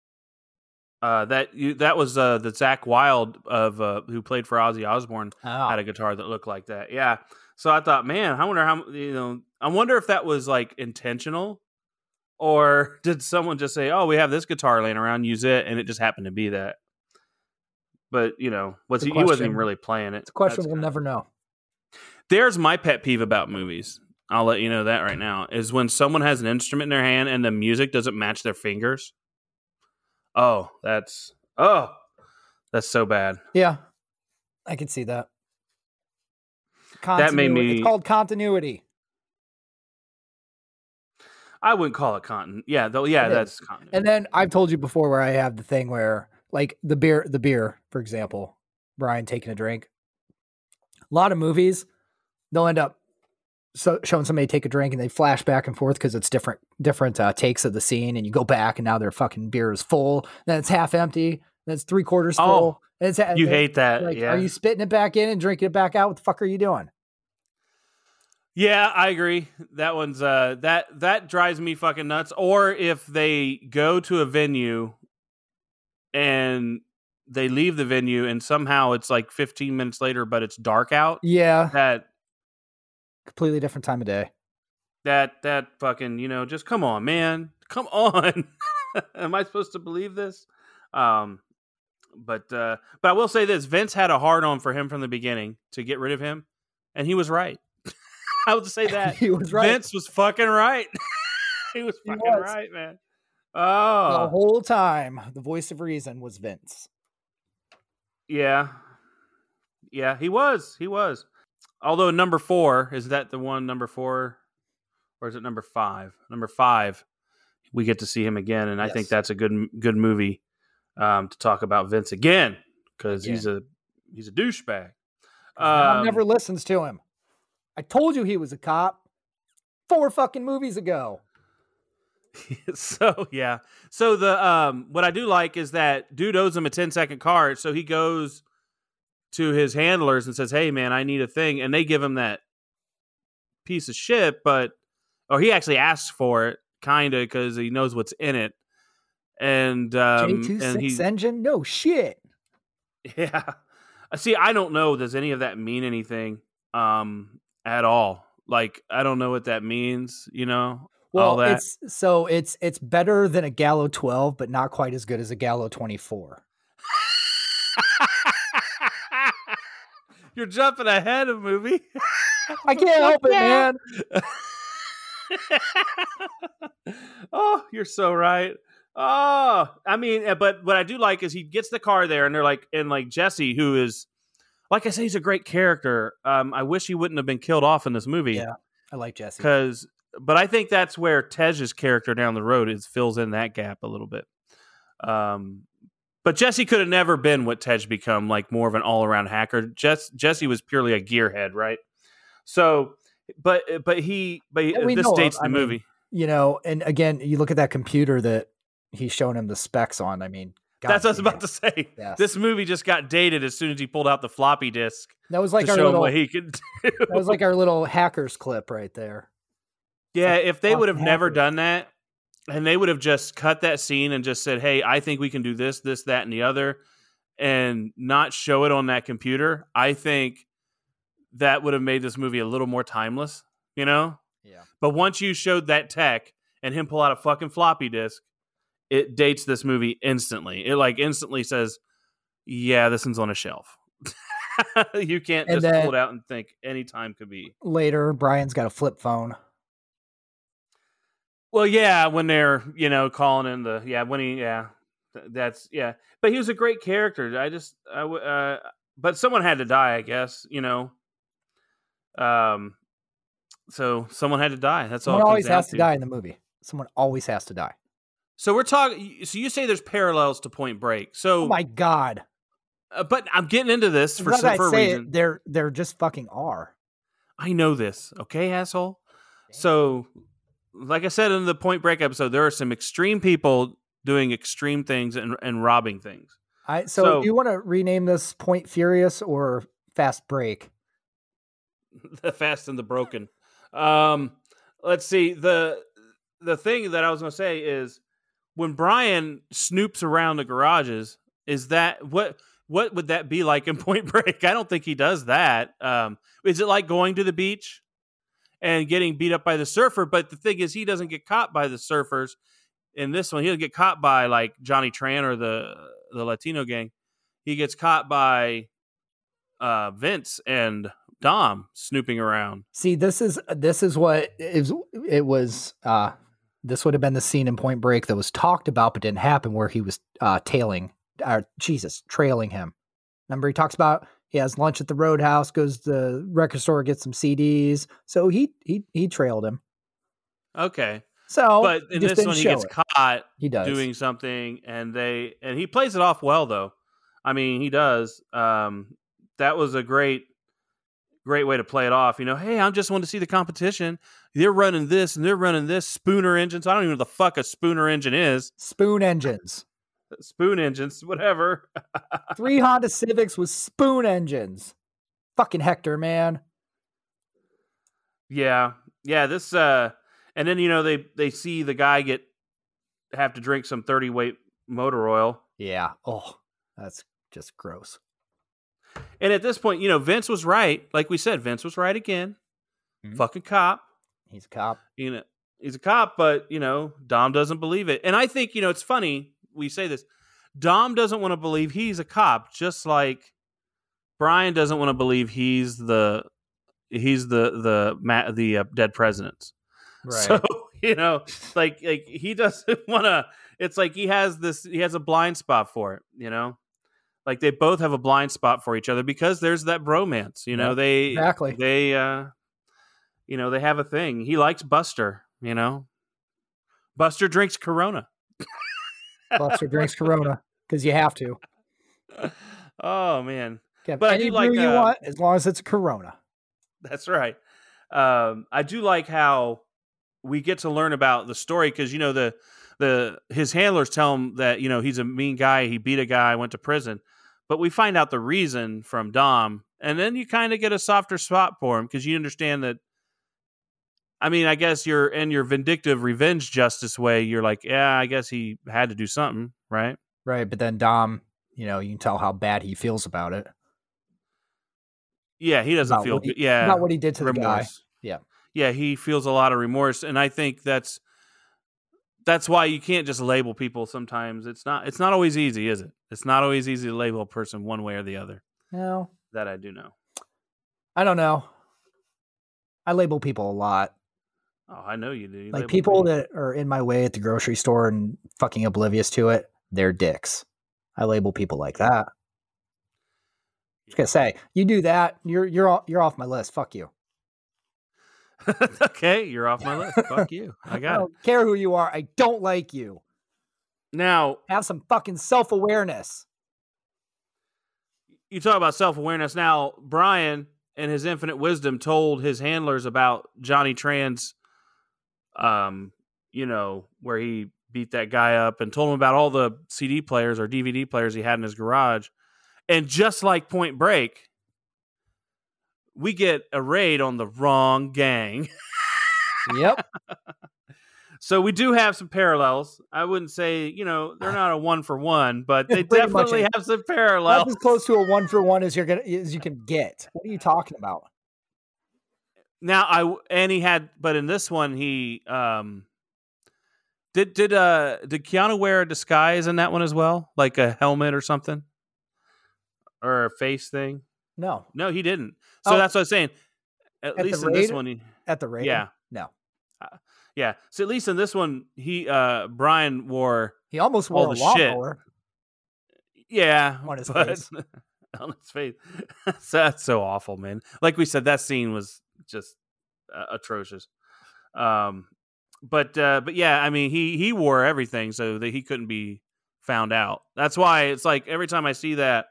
That was the Zakk Wylde of who played for Ozzy Osbourne had a guitar that looked like that. Yeah. So I thought, man, I wonder how I wonder if that was like intentional, or did someone just say, "Oh, we have this guitar laying around, use it," and it just happened to be that. But he wasn't even really playing it. It's a question we'll never know. There's my pet peeve about movies. I'll let you know that right now, is when someone has an instrument in their hand and the music doesn't match their fingers. Oh, that's so bad. Yeah, I can see that. That made me. It's called continuity. I wouldn't call it continuity. Yeah, though. Yeah, that's continuity. And then I've told you before where I have the thing where, like the beer, for example, Brian taking a drink. A lot of movies, they'll end up showing somebody take a drink and they flash back and forth because it's different takes of the scene, and you go back and now their fucking beer is full, then it's half empty, then it's 3/4 full. You hate that. Like, yeah. Are you spitting it back in and drinking it back out? What the fuck are you doing? Yeah, I agree. That one's that drives me fucking nuts. Or if they go to a venue and they leave the venue and somehow it's like 15 minutes later, but it's dark out. Yeah. That completely different time of day. That fucking, just come on, man. Come on. Am I supposed to believe this? But I will say this, Vince had a hard on for him from the beginning to get rid of him, and he was right. I would say that. He was right. Vince was fucking right. He was right, man. Oh. The whole time, the voice of reason was Vince. Yeah. Yeah, he was. Although number 4, is that the one, number 4? Or is it number 5? Number 5, we get to see him again, and I think that's a good movie to talk about Vince again, because he's a douchebag. Never listens to him. I told you he was a cop 4 fucking movies ago. So yeah. So the what I do like is that dude owes him a 10-second card, so he goes to his handlers and says, "Hey man, I need a thing," and they give him that piece of shit, or he actually asks for it, kind of, because he knows what's in it. And J26 engine? No shit. Yeah. See, I don't know. Does any of that mean anything at all? Like, I don't know what that means, Well, all that. It's better than a Gallo 12, but not quite as good as a Gallo 24. You're jumping ahead of movie. I can't help it, man. Oh, you're so right. Oh, I mean, but what I do like is he gets the car there, and they're like, and like Jesse, who is, like I say, he's a great character. I wish he wouldn't have been killed off in this movie. Yeah, I like Jesse. But I think that's where Tej's character down the road fills in that gap a little bit. But Jesse could have never been what Tej become, like more of an all-around hacker. Jesse was purely a gearhead, right? So, but this dates the movie. And again, you look at that computer that he's showing him the specs on. I mean, that's what I was about to say. Yes. This movie just got dated as soon as he pulled out the floppy disk. That was like to show him what he could do. That was like our little hackers clip right there. Yeah, if they would have never done that, and they would have just cut that scene and just said, "Hey, I think we can do this, this, that, and the other," and not show it on that computer, I think that would have made this movie a little more timeless, Yeah. But once you showed that tech and him pull out a fucking floppy disk, it dates this movie instantly. It like instantly says, "Yeah, this one's on a shelf." You can't just pull it out and think any time could be. Later, Brian's got a flip phone. Well, yeah, when they're, calling in but he was a great character. But someone had to die, I guess, So someone had to die. That's Someone all. always has to die in the movie. Someone always has to die. So we're talking. So you say there's parallels to Point Break. So oh my god! But I'm getting into this for a reason. They're just fucking are. I know this, okay, asshole. Damn. So, like I said in the Point Break episode, there are some extreme people doing extreme things and robbing things. So do you want to rename this Point Furious or Fast Break? The Fast and the Broken. Let's see. The thing that I was going to say is when Brian snoops around the garages, is that what would that be like in Point Break? I don't think he does that. Is it like going to the beach and getting beat up by the surfer? But the thing is, he doesn't get caught by the surfers in this one. He doesn't get caught by like Johnny Tran or the Latino gang. He gets caught by Vince and Dom snooping around. See, this is what it was. This would have been the scene in Point Break that was talked about but didn't happen, where he was trailing him. Remember, he talks about he has lunch at the Roadhouse, goes to the record store, gets some CDs. So he trailed him. Okay. So, but in this one, he gets caught doing something, and he plays it off well, though. I mean, he does. That was a great way to play it off. You know, hey, I just want to see the competition. They're running this and they're running this Spooner engines. I don't even know what the fuck a Spooner engine is. Spoon engines, whatever. 3 Honda Civics with spoon engines. Fucking Hector, man. Yeah. This and then they see the guy have to drink some 30-weight motor oil. Yeah. Oh, that's just gross. And at this point, Vince was right. Like we said, Vince was right again. Mm-hmm. Fucking cop. He's a cop. He's a cop, but Dom doesn't believe it. And I think it's funny we say this. Dom doesn't want to believe he's a cop, just like Brian doesn't want to believe he's the dead president. Right. So like he doesn't want to. It's like he has a blind spot for it. Like they both have a blind spot for each other because there's that bromance. Exactly. They have a thing. He likes Buster. Buster drinks Corona. Buster drinks Corona because you have to. Oh man! But I do like you want as long as it's Corona. That's right. I do like how we get to learn about the story because his handlers tell him that he's a mean guy. He beat a guy, went to prison, but we find out the reason from Dom, and then you kind of get a softer spot for him because you understand that. I mean, I guess you're in your vindictive revenge justice way. You're like, yeah, I guess he had to do something, right? Right, but then Dom, you can tell how bad he feels about it. Yeah, he doesn't feel good. Yeah, about what he did to the guy. Yeah, he feels a lot of remorse, and I think that's why you can't just label people. Sometimes it's not always easy, is it? It's not always easy to label a person one way or the other. No, that I do know. I don't know. I label people a lot. Oh, I know you do. You like people that are in my way at the grocery store and fucking oblivious to it, they're dicks. I label people like that. I was gonna say, you do that, you're off my list. Fuck you. Okay, you're off my list. Fuck you. I don't care who you are. I don't like you. Now, have some fucking self-awareness. You talk about self-awareness. Now, Brian, in his infinite wisdom, told his handlers about Johnny Tran's, where he beat that guy up, and told him about all the CD players or DVD players he had in his garage. And just like Point Break, we get a raid on the wrong gang. Yep. So we do have some parallels. I wouldn't say, they're not a 1-for-1, but they definitely have some parallels. That's as close to a 1-for-1 as you can get. What are you talking about? Now but in this one he did Keanu wear a disguise in that one as well, like a helmet or something, or a face thing? No, he didn't. So that's what I was saying. At least in this one, at the raid, yeah, no. Yeah, so at least in this one, Brian wore. He almost wore a lawnmower. Yeah, on his face. on his face. So that's so awful, man. Like we said, that scene was just atrocious. But yeah, I mean, he wore everything so that he couldn't be found out. That's why it's like every time I see that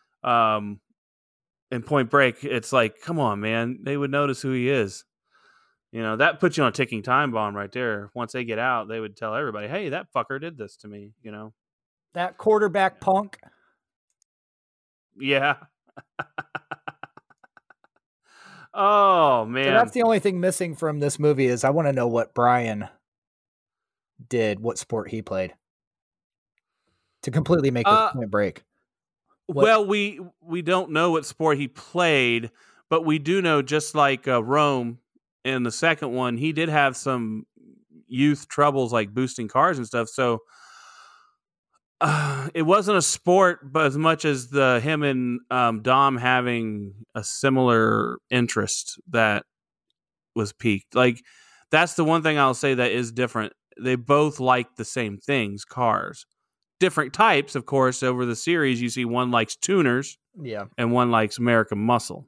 in Point Break, it's like, come on, man, they would notice who he is. You know, that puts you on a ticking time bomb right there. Once they get out, they would tell everybody, hey, that fucker did this to me, you know? That quarterback punk. Yeah. Oh, man. So that's the only thing missing from this movie is I want to know what Brian did, what sport he played to completely make this Point Break. Well, we don't know what sport he played, but we do know, just like Rome in the second one, he did have some youth troubles like boosting cars and stuff. So it wasn't a sport, but as much as him and Dom having a similar interest that was peaked. Like, that's the one thing I'll say that is different. They both like the same things, cars. Different types, of course. Over the series, you see one likes tuners, and one likes American Muscle.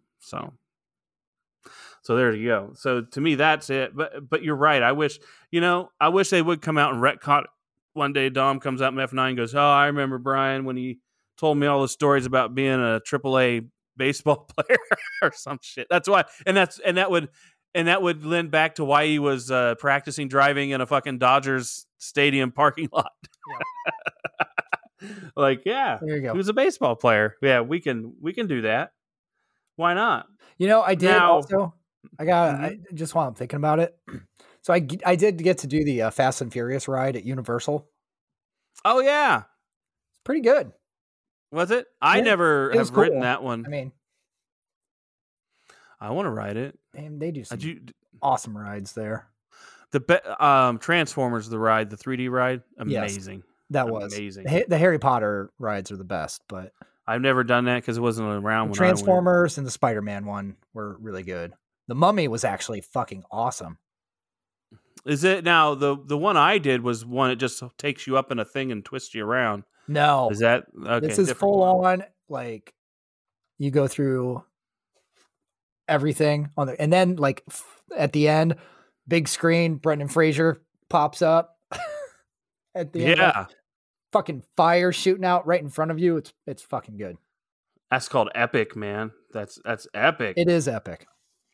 So there you go. So to me, that's it. But you're right. I wish they would come out and retcon. One day, Dom comes out in F9 and goes, "Oh, I remember Brian when he told me all the stories about being a AAA baseball player or some shit." That's why, and that would lend back to why he was practicing driving in a fucking Dodgers stadium parking lot. Yeah. Like, yeah, there you go. He was a baseball player. Yeah, we can do that. Why not? You know, I did also. I just while I'm thinking about it. So I did get to do the Fast and Furious ride at Universal. Oh yeah, it's pretty good. Was it? I never have ridden that one. I mean, I want to ride it. Man, they do some awesome rides there. The Transformers, the ride, the 3D ride, amazing. Yes, that was amazing. The Harry Potter rides are the best, but I've never done that because it wasn't around when Transformers and the Spider-Man one were really good. The Mummy was actually fucking awesome. Is it now the one I did was one that just takes you up in a thing and twists you around? No, is that okay? This is full on, like you go through everything on and then like at the end, big screen, Brendan Fraser pops up at the end. Yeah, fucking fire shooting out right in front of you. It's fucking good. That's called epic, man. That's epic. It is epic.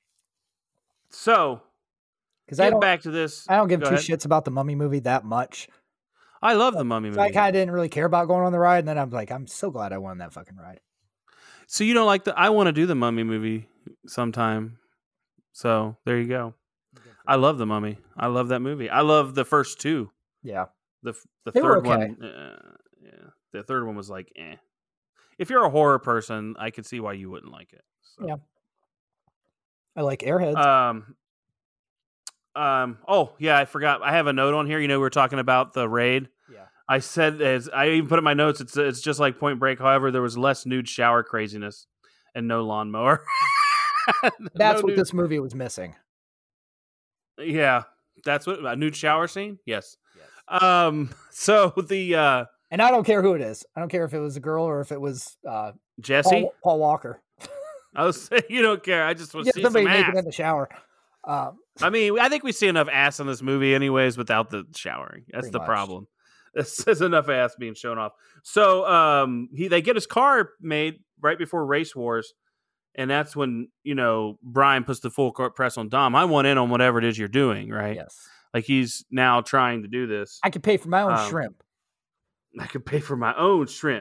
So, because back to this, I don't give two shits about the Mummy movie that much. I love the Mummy movie. I kind of didn't really care about going on the ride, and then I'm like, I'm so glad I won that fucking ride. So you don't like I want to do the Mummy movie sometime. So there you go. I love the Mummy. I love that movie. I love the first two. Yeah. The third one. Yeah. The third one was like, eh. If you're a horror person, I could see why you wouldn't like it. So. Yeah. I like Airheads. Oh yeah, I forgot. I have a note on here. You know, we were talking about the raid. Yeah. I said, as I even put in my notes, it's just like Point Break. However, there was less nude shower craziness and no lawnmower. That's what this movie was missing. Yeah, that's what a nude shower scene. Yes. So the and I don't care who it is. I don't care if it was a girl or if it was Jesse, Paul Walker. I was saying, you don't care. I just want to see somebody some naked ass in the shower. I mean, I think we see enough ass in this movie, anyways, without the showering. That's the problem. There's enough ass being shown off. So they get his car made right before Race Wars, and that's when Brian puts the full court press on Dom. I want in on whatever it is you're doing, right? Yes. Like he's now trying to do this. I could pay for my own shrimp. I could pay for my own shrimp.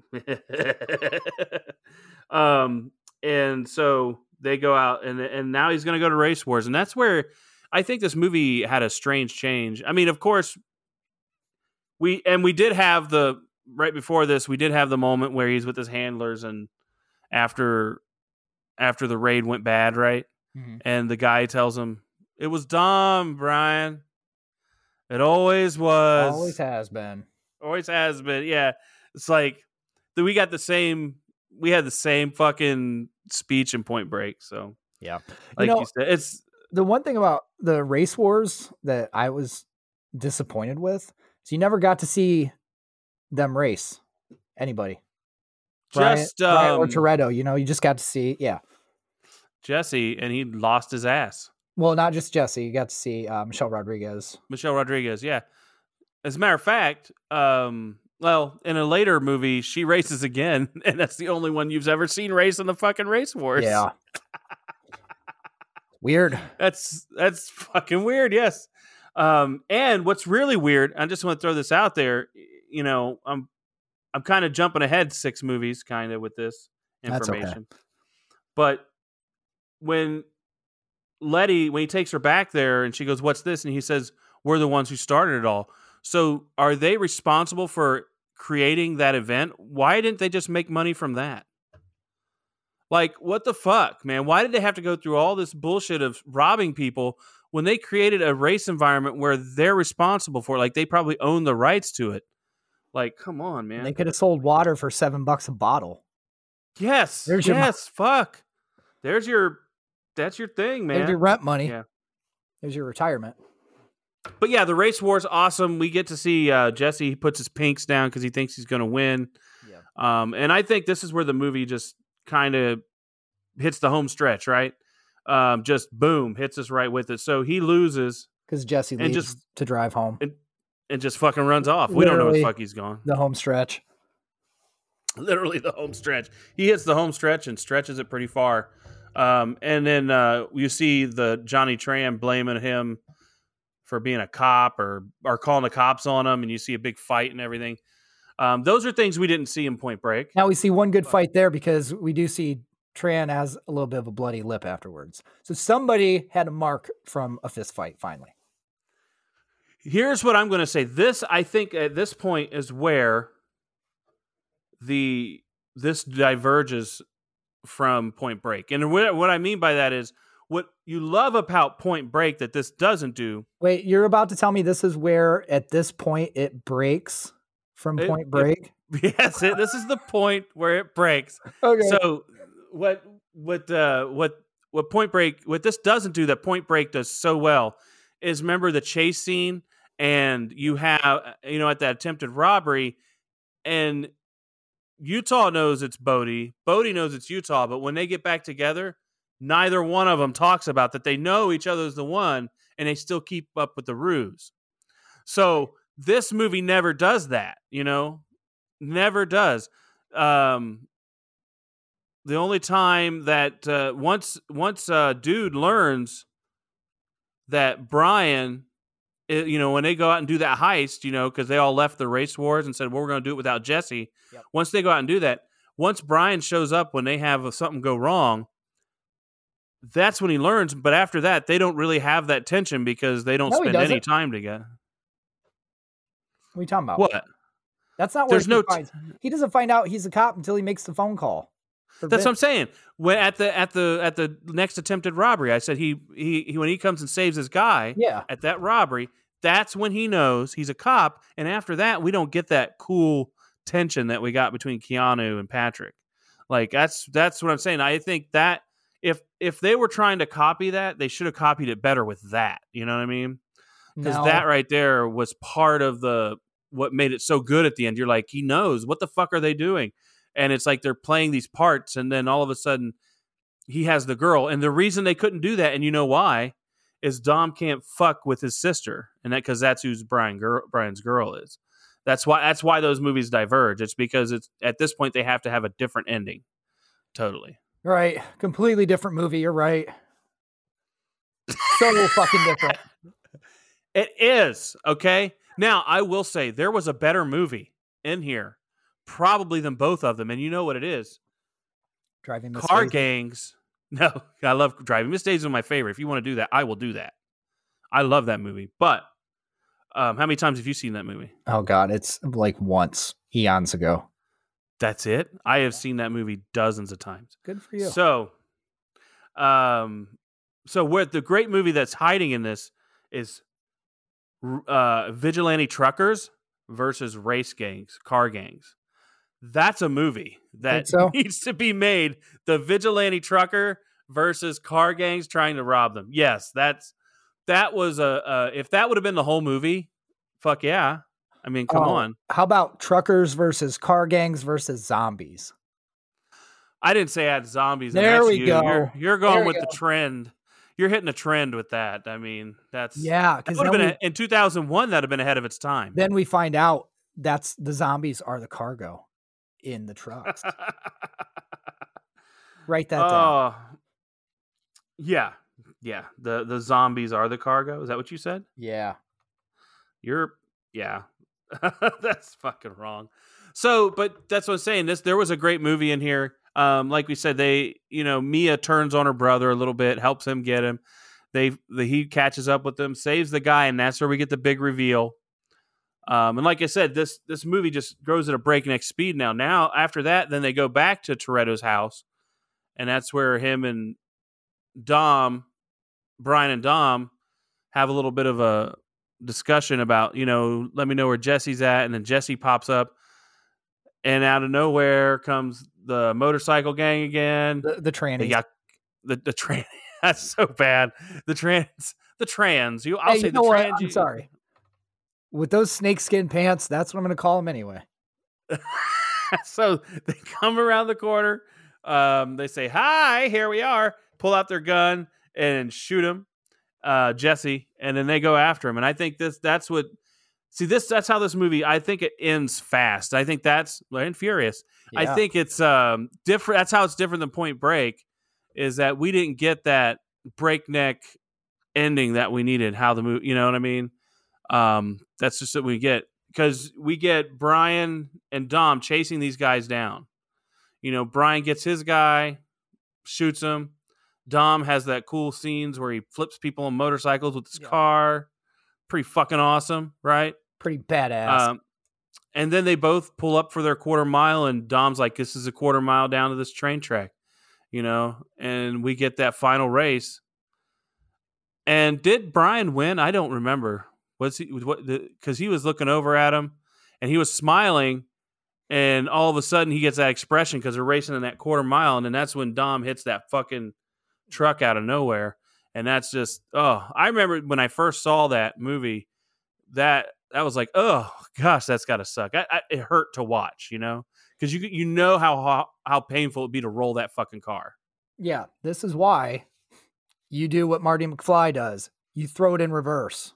And so they go out, and now he's going to go to Race Wars, and that's where I think this movie had a strange change. I mean, of course, we did have right before this, we did have the moment where he's with his handlers, and after the raid went bad, right? Mm-hmm. And the guy tells him, "It was Dom, Brian. It always was. Always has been. Always has been." Yeah, it's like we had the same fucking speech in Point Break. So yeah, like you said, it's the one thing about the Race Wars that I was disappointed with. So you never got to see them race anybody. Brian or Toretto, you just got to see, Jesse, and he lost his ass. Well, not just Jesse. You got to see Michelle Rodriguez. Yeah. As a matter of fact, well, in a later movie, she races again, and that's the only one you've ever seen race in the fucking race wars. Yeah. Weird. That's fucking weird, yes. And what's really weird, I just want to throw this out there, I'm kind of jumping ahead 6 movies kind of with this information. That's okay. But when he takes her back there and she goes, "What's this?" and he says, "We're the ones who started it all." So are they responsible for creating that event? Why didn't they just make money from that? Like, what the fuck, man? Why did they have to go through all this bullshit of robbing people when they created a race environment where they're responsible for it? Like, they probably own the rights to it. Like, come on, man. They could have sold water for $7 a bottle. Yes. Fuck. That's your thing, man. There's your rent money. Yeah. There's your retirement. But yeah, the race war is awesome. We get to see Jesse. He puts his pinks down because he thinks he's going to win. Yeah. And I think this is where the movie just kind of hits the home stretch, right? Just boom, hits us right with it. So he loses because Jesse leaves to drive home and just fucking runs off. We don't know where the fuck he's gone. The home stretch. Literally the home stretch. He hits the home stretch and stretches it pretty far. And then you see the Johnny Tran blaming him for being a cop or calling the cops on him, and you see a big fight and everything. Those are things we didn't see in Point Break. Now we see one good fight there because we do see Tran has a little bit of a bloody lip afterwards. So somebody had a mark from a fist fight finally. Here's what I'm going to say. This, I think, at this point is where this diverges from Point Break. And what I mean by that is what you love about Point Break that this doesn't do. Wait, you're about to tell me this is where at this point it breaks from Point Break? Yes, this is the point where it breaks. Okay. So what Point Break, what this doesn't do that Point Break does so well is remember the chase scene, and you have, at that attempted robbery, and Utah knows it's Bodie. Bodie knows it's Utah, but when they get back together, neither one of them talks about that. They know each other's the one, and they still keep up with the ruse. So this movie never does that, never does. The only time that once dude learns that Brian, when they go out and do that heist, because they all left the race wars and said, well, we're going to do it without Jesse. Yep. Once they go out and do that, once Brian shows up when they have something go wrong, that's when he learns. But after that, they don't really have that tension because they don't spend any time together. What are you talking about? What? That's not where he doesn't find out he's a cop until he makes the phone call. That's what I'm saying. When at the next attempted robbery, I said he when he comes and saves his guy at that robbery, that's when he knows he's a cop. And after that, we don't get that cool tension that we got between Keanu and Patrick. Like that's what I'm saying. I think that if they were trying to copy that, they should have copied it better with that. You know what I mean? Because that right there was part of what made it so good at the end. You're like, he knows. What the fuck are they doing? And it's like they're playing these parts, and then all of a sudden he has the girl. And the reason they couldn't do that, and you know why, is Dom can't fuck with his sister, and because that's who's Brian's girl is. That's why those movies diverge. It's because it's at this point they have to have a different ending. Totally. Right. Completely different movie. You're right. So fucking different. It is. Okay. Now I will say there was a better movie in here. Probably than both of them, and you know what it is? Driving Miss Car Daisy. Gangs. No, I love Driving Miss Daisy is my favorite. If you want to do that, I will do that. I love that movie. But how many times have you seen that movie? Oh God, it's like once, eons ago. That's it? I have seen that movie dozens of times. Good for you. So where the great movie that's hiding in this is Vigilante Truckers versus Race Gangs, Car Gangs. That's a movie that needs to be made. The Vigilante Trucker versus Car Gangs trying to rob them. Yes, that was if that would have been the whole movie, fuck yeah. I mean, come on. How about Truckers versus Car Gangs versus Zombies? I didn't say add zombies. And There that's we you. go. You're going There we with the go. trend. You're hitting a trend with that. I mean, that's Yeah, that because would have been in 2001. That'd have been ahead of its time. then we find out that's the zombies are the cargo in the trucks. Write that down. Yeah. The zombies are the cargo. Is that what you said? Yeah. Yeah. That's fucking wrong. So, but that's what I'm saying. There was a great movie in here. Like we said, Mia turns on her brother a little bit, helps him get him. He catches up with them, saves the guy, and that's where we get the big reveal. And like I said, this movie just goes at a breakneck speed now. Now, after that, then they go back to Toretto's house, and that's where him and Brian and Dom, have a little bit of a discussion about, let me know where Jesse's at, and then Jesse pops up, and out of nowhere comes the motorcycle gang again. The trannies. They got the trans. That's so bad. The trans. I'm sorry. With those snakeskin pants, that's what I'm going to call them anyway. So they come around the corner. They say, "Hi, here we are." Pull out their gun and shoot him, Jesse, and then they go after him. And I think that's how this movie, I think it ends fast. I think that's and furious. Yeah. I think it's different. That's how it's different than Point Break, is that we didn't get that breakneck ending that we needed. How the movie, you know what I mean? That's just what we get, because we get Brian and Dom chasing these guys down. Brian gets his guy, shoots him. Dom has that cool scenes where he flips people on motorcycles with his car. Pretty fucking awesome, right? Pretty badass. And then they both pull up for their quarter mile, and Dom's like, "This is a quarter mile down to this train track," and we get that final race. And did Brian win? I don't remember. Because he was looking over at him, and he was smiling, and all of a sudden he gets that expression because they're racing in that quarter mile, and then that's when Dom hits that fucking truck out of nowhere. And that's just, I remember when I first saw that movie, that was like, oh gosh, that's gotta suck. It hurt to watch, because you know how painful it'd be to roll that fucking car. Yeah, this is why you do what Marty McFly does. You throw it in reverse.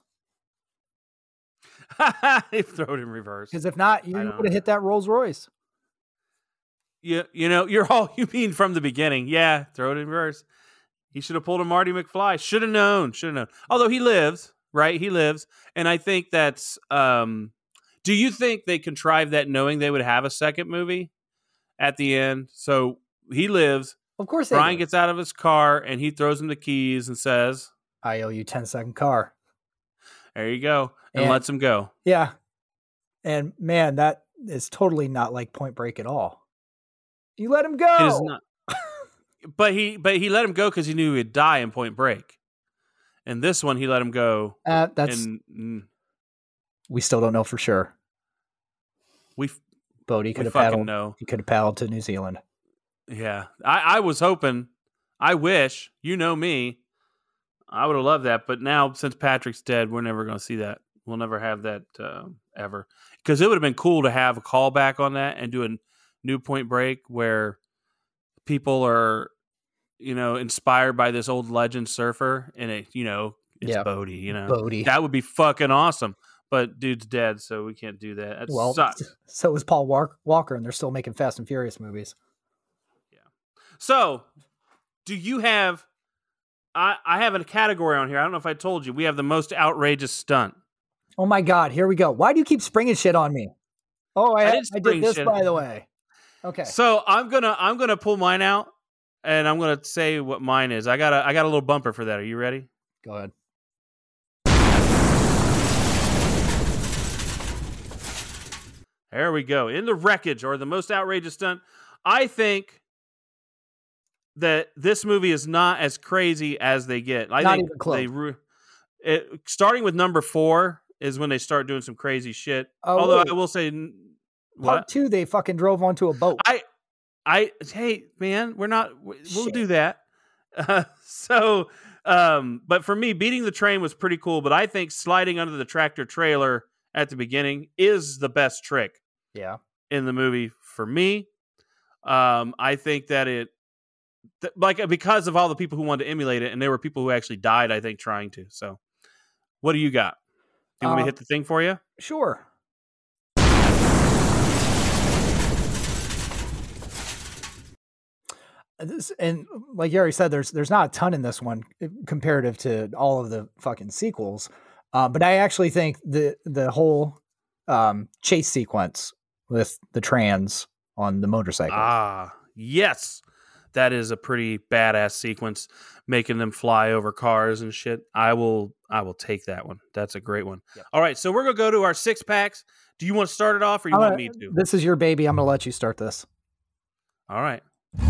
They throw it in reverse. Because if not, you would have hit that Rolls Royce. Yeah, you mean from the beginning. Yeah, throw it in reverse. He should have pulled a Marty McFly. Should have known. Although he lives, right? He lives. And I think that's, do you think they contrived that knowing they would have a second movie at the end? So he lives. Of course. Brian gets out of his car and he throws him the keys and says, "I owe you 10-second car." There you go. And lets him go. Yeah. And man, that is totally not like Point Break at all. You let him go. It is not. But he let him go because he knew he'd die in Point Break. And this one, he let him go. We still don't know for sure. Bodhi could have paddled. Know. He could have paddled to New Zealand. Yeah, I was hoping. I wish, me, I would have loved that. But now, since Patrick's dead, we're never going to see that. We'll never have that ever. Because it would have been cool to have a callback on that and do a new Point Break where people are, inspired by this old legend surfer, and it's Bodhi. Bodhi. That would be fucking awesome. But dude's dead, so we can't do that. Well, so is Paul Walker, and they're still making Fast and Furious movies. Yeah. So, do you have? I have a category on here. I don't know if I told you. We have the most outrageous stunt. Oh my God! Here we go. Why do you keep springing shit on me? Oh, I did this, by the way. Okay. So I'm gonna pull mine out, and I'm gonna say what mine is. I got a little bumper for that. Are you ready? Go ahead. There we go. In the wreckage, or the most outrageous stunt. I think that this movie is not as crazy as they get. I think even close. Starting with number 4 is when they start doing some crazy shit. Although I will say, Part 2, they fucking drove onto a boat. Hey man, we'll do that. But for me, beating the train was pretty cool. But I think sliding under the tractor trailer at the beginning is the best trick. Yeah. In the movie for me. I think that because of all the people who wanted to emulate it, and there were people who actually died, I think, trying to. So, what do you got? Do you want me to hit the thing for you? Sure. And like you already said, there's not a ton in this one comparative to all of the fucking sequels. But I actually think the whole chase sequence with the trans on the motorcycle. Ah, yes. That is a pretty badass sequence, making them fly over cars and shit. I will take that one. That's a great one. Yep. All right, so we're going to go to our 6-packs. Do you want to start it off, or you want me to? This is your baby. I'm going to let you start this. All right.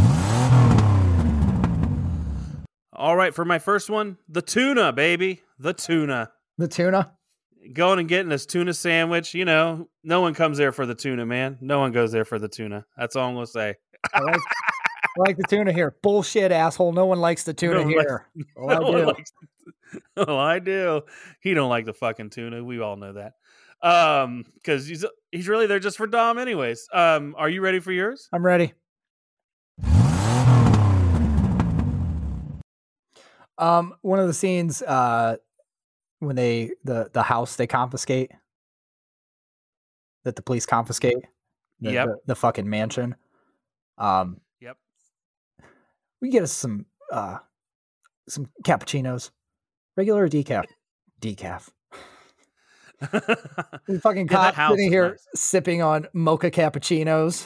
All right, for my first one, the tuna, baby. The tuna. The tuna? Going and getting this tuna sandwich. You know, no one comes there for the tuna, man. No one goes there for the tuna. That's all I'm going to say. I like the tuna here. Bullshit, asshole. No one likes the tuna here. I do. He don't like the fucking tuna. We all know that. Because he's really there just for Dom anyways. Are you ready for yours? I'm ready. One of the scenes when the house they confiscate, that the police confiscate, the fucking mansion. Yep. We get us some cappuccinos, regular or decaf? Decaf. We fucking cop sitting here sipping on mocha cappuccinos.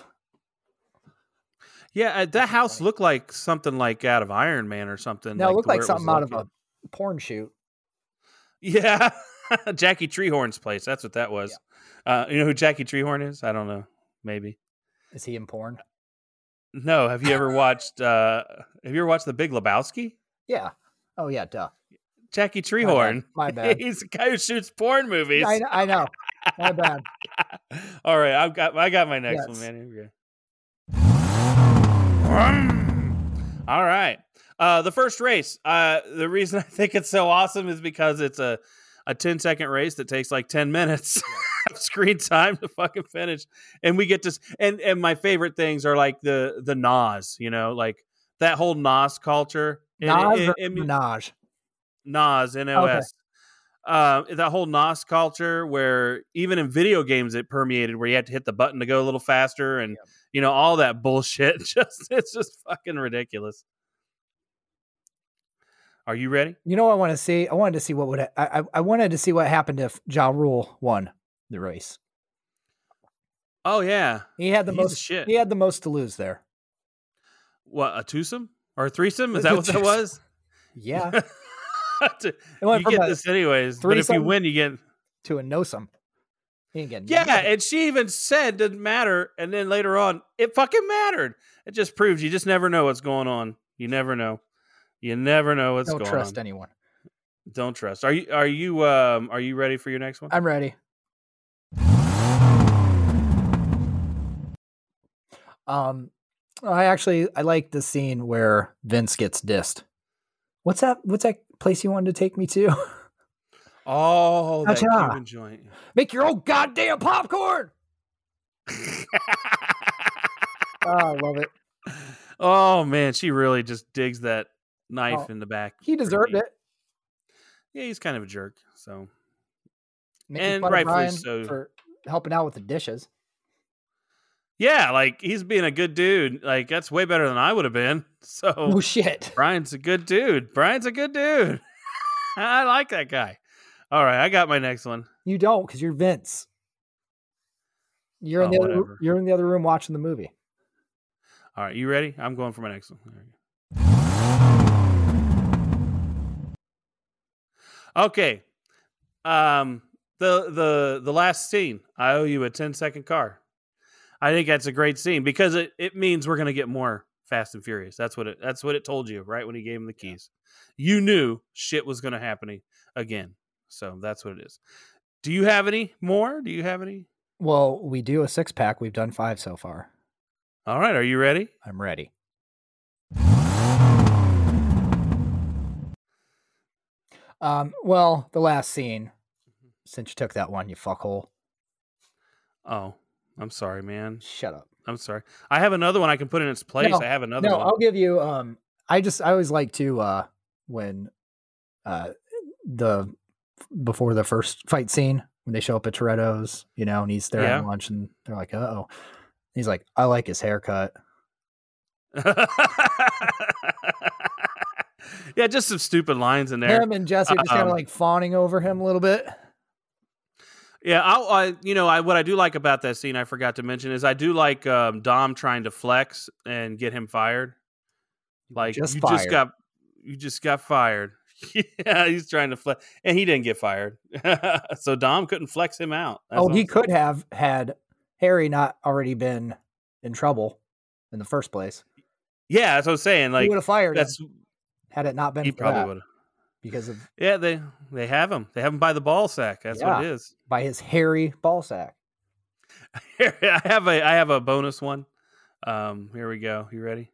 Yeah, that house looked like something like out of Iron Man or something. No, it looked like something out of a porn shoot. Yeah, Jackie Treehorn's place. That's what that was. Yeah. You know who Jackie Treehorn is? I don't know. Maybe. Is he in porn? No. Have you ever watched? The Big Lebowski? Yeah. Oh yeah, duh. Jackie Treehorn. My bad. He's the guy who shoots porn movies. I know. My bad. All right, I got my next one, man. Here we go. All right. The first race. The reason I think it's so awesome is because it's a 10-second race that takes like 10 minutes of screen time to fucking finish. And we get to and my favorite things are like the NOS, you know, like that whole NOS culture. NOS. NOS, N-O-S. Okay. That whole NOS culture where even in video games it permeated, where you had to hit the button to go a little faster and you know, all that bullshit. It's just fucking ridiculous. Are you ready? You know what I want to see? I wanted to see I wanted to see what happened if Ja Rule won the race. Oh yeah. He had the most shit. He had the most to lose there. What, a twosome or a threesome? Is that what that was? Yeah. You get this anyways, but if you win, you get to a no-some. And she even said didn't matter, and then later on, it fucking mattered. It just proves you just never know what's going on. You never know. You never know what's going on. Don't trust anyone. Don't trust. Are you ready for your next one? I'm ready. I like the scene where Vince gets dissed. What's that place you wanted to take me to? Oh, that Cuban joint. Make your own goddamn popcorn. I love it. Oh man, she really just digs that knife in the back. He deserved it. Yeah, he's kind of a jerk. So, and rightfully so, for helping out with the dishes. Yeah, like he's being a good dude. Like that's way better than I would have been. So, oh shit, Brian's a good dude. I like that guy. All right, I got my next one. You don't, because you're Vince. You're in the other room watching the movie. All right, you ready? I'm going for my next one. Okay. The last scene. I owe you a 10-second car. I think that's a great scene because it means we're going to get more Fast and Furious. That's what it told you right when he gave him the keys. You knew shit was going to happen again. So that's what it is. Do you have any more? Do you have any? Well, we do a 6-pack. We've done 5 so far. All right. Are you ready? I'm ready. Well, the last scene, since you took that one, you fuckhole. Oh, I'm sorry, man. Shut up. I'm sorry. I have another one I can put in its place. No, I have another no, one. I'll give you. I always like to when the before the first fight scene when they show up at Toretto's, and he's there Yeah. having lunch, and they're like, "Uh-oh." He's like, "I like his haircut." Yeah, just some stupid lines in there. Him and Jesse are just kind of like fawning over him a little bit. Yeah, what I do like about that scene, I forgot to mention, is I do like Dom trying to flex and get him fired. Like Just you fired. just got fired. Yeah, he's trying to flex, and he didn't get fired, so Dom couldn't flex him out. That's He awesome. could have had Harry not already been in trouble in the first place. Yeah, that's what I'm saying. Like He would have fired him that's had it not been he for probably that, would have. because of Yeah, they have him. They have him by the ball sack. That's what it is. by his hairy ball sack. I have a bonus one. Here we go. You ready?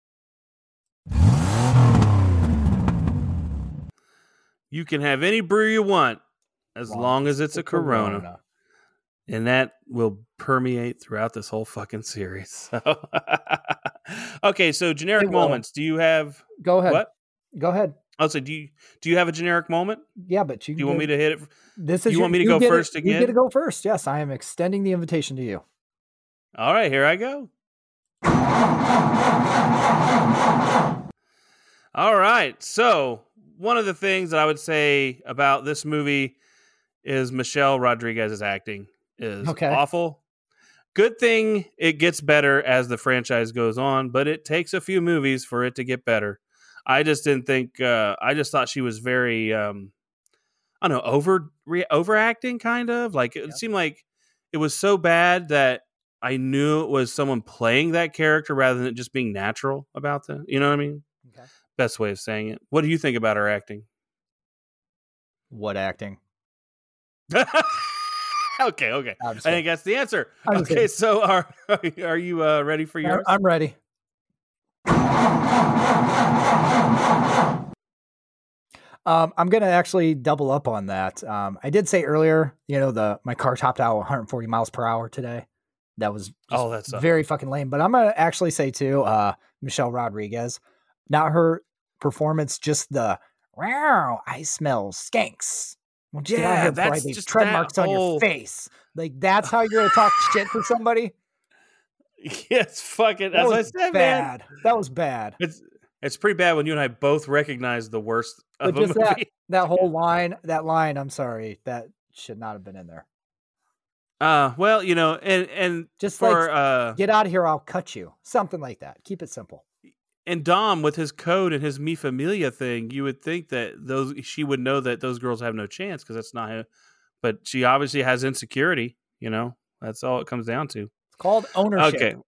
You can have any brew you want as long as it's a Corona. And that will permeate throughout this whole fucking series. Okay, so generic moments. Do you have? Go ahead. What? Go ahead. I'll say, do you have a generic moment? Yeah, but Do you want me to hit it? This is you want me to go first again? You get to go first. Yes, I am extending the invitation to you. All right, here I go. All right. So, one of the things that I would say about this movie is Michelle Rodriguez's acting is awful. Good thing it gets better as the franchise goes on, but it takes a few movies for it to get better. I just didn't think. I just thought she was very, I don't know, overacting, kind of. Like it seemed like it was so bad that I knew it was someone playing that character rather than it just being natural about the. You know what I mean? Okay. Best way of saying it. What do you think about her acting? What acting? Okay. I think that's the answer. Okay, so are you ready for yours? I'm ready. I'm going to actually double up on that. I did say earlier, my car topped out 140 miles per hour today. That was that's very fucking lame. But I'm going to actually say too, Michelle Rodriguez, not her performance, just the wow, I smell skanks. Well, that's just tread marks on your face. Like that's how you're going to talk shit for somebody. Yes, fucking. As I said, bad. Man, that was bad. It's pretty bad when you and I both recognize the worst of a movie. That whole line. That line. I'm sorry, that should not have been in there. Well, and just for get out of here, I'll cut you. Something like that. Keep it simple. And Dom, with his code and his Mi Familia thing, you would think that she would know that those girls have no chance because that's not her. But she obviously has insecurity. That's all it comes down to. It's called ownership. Okay.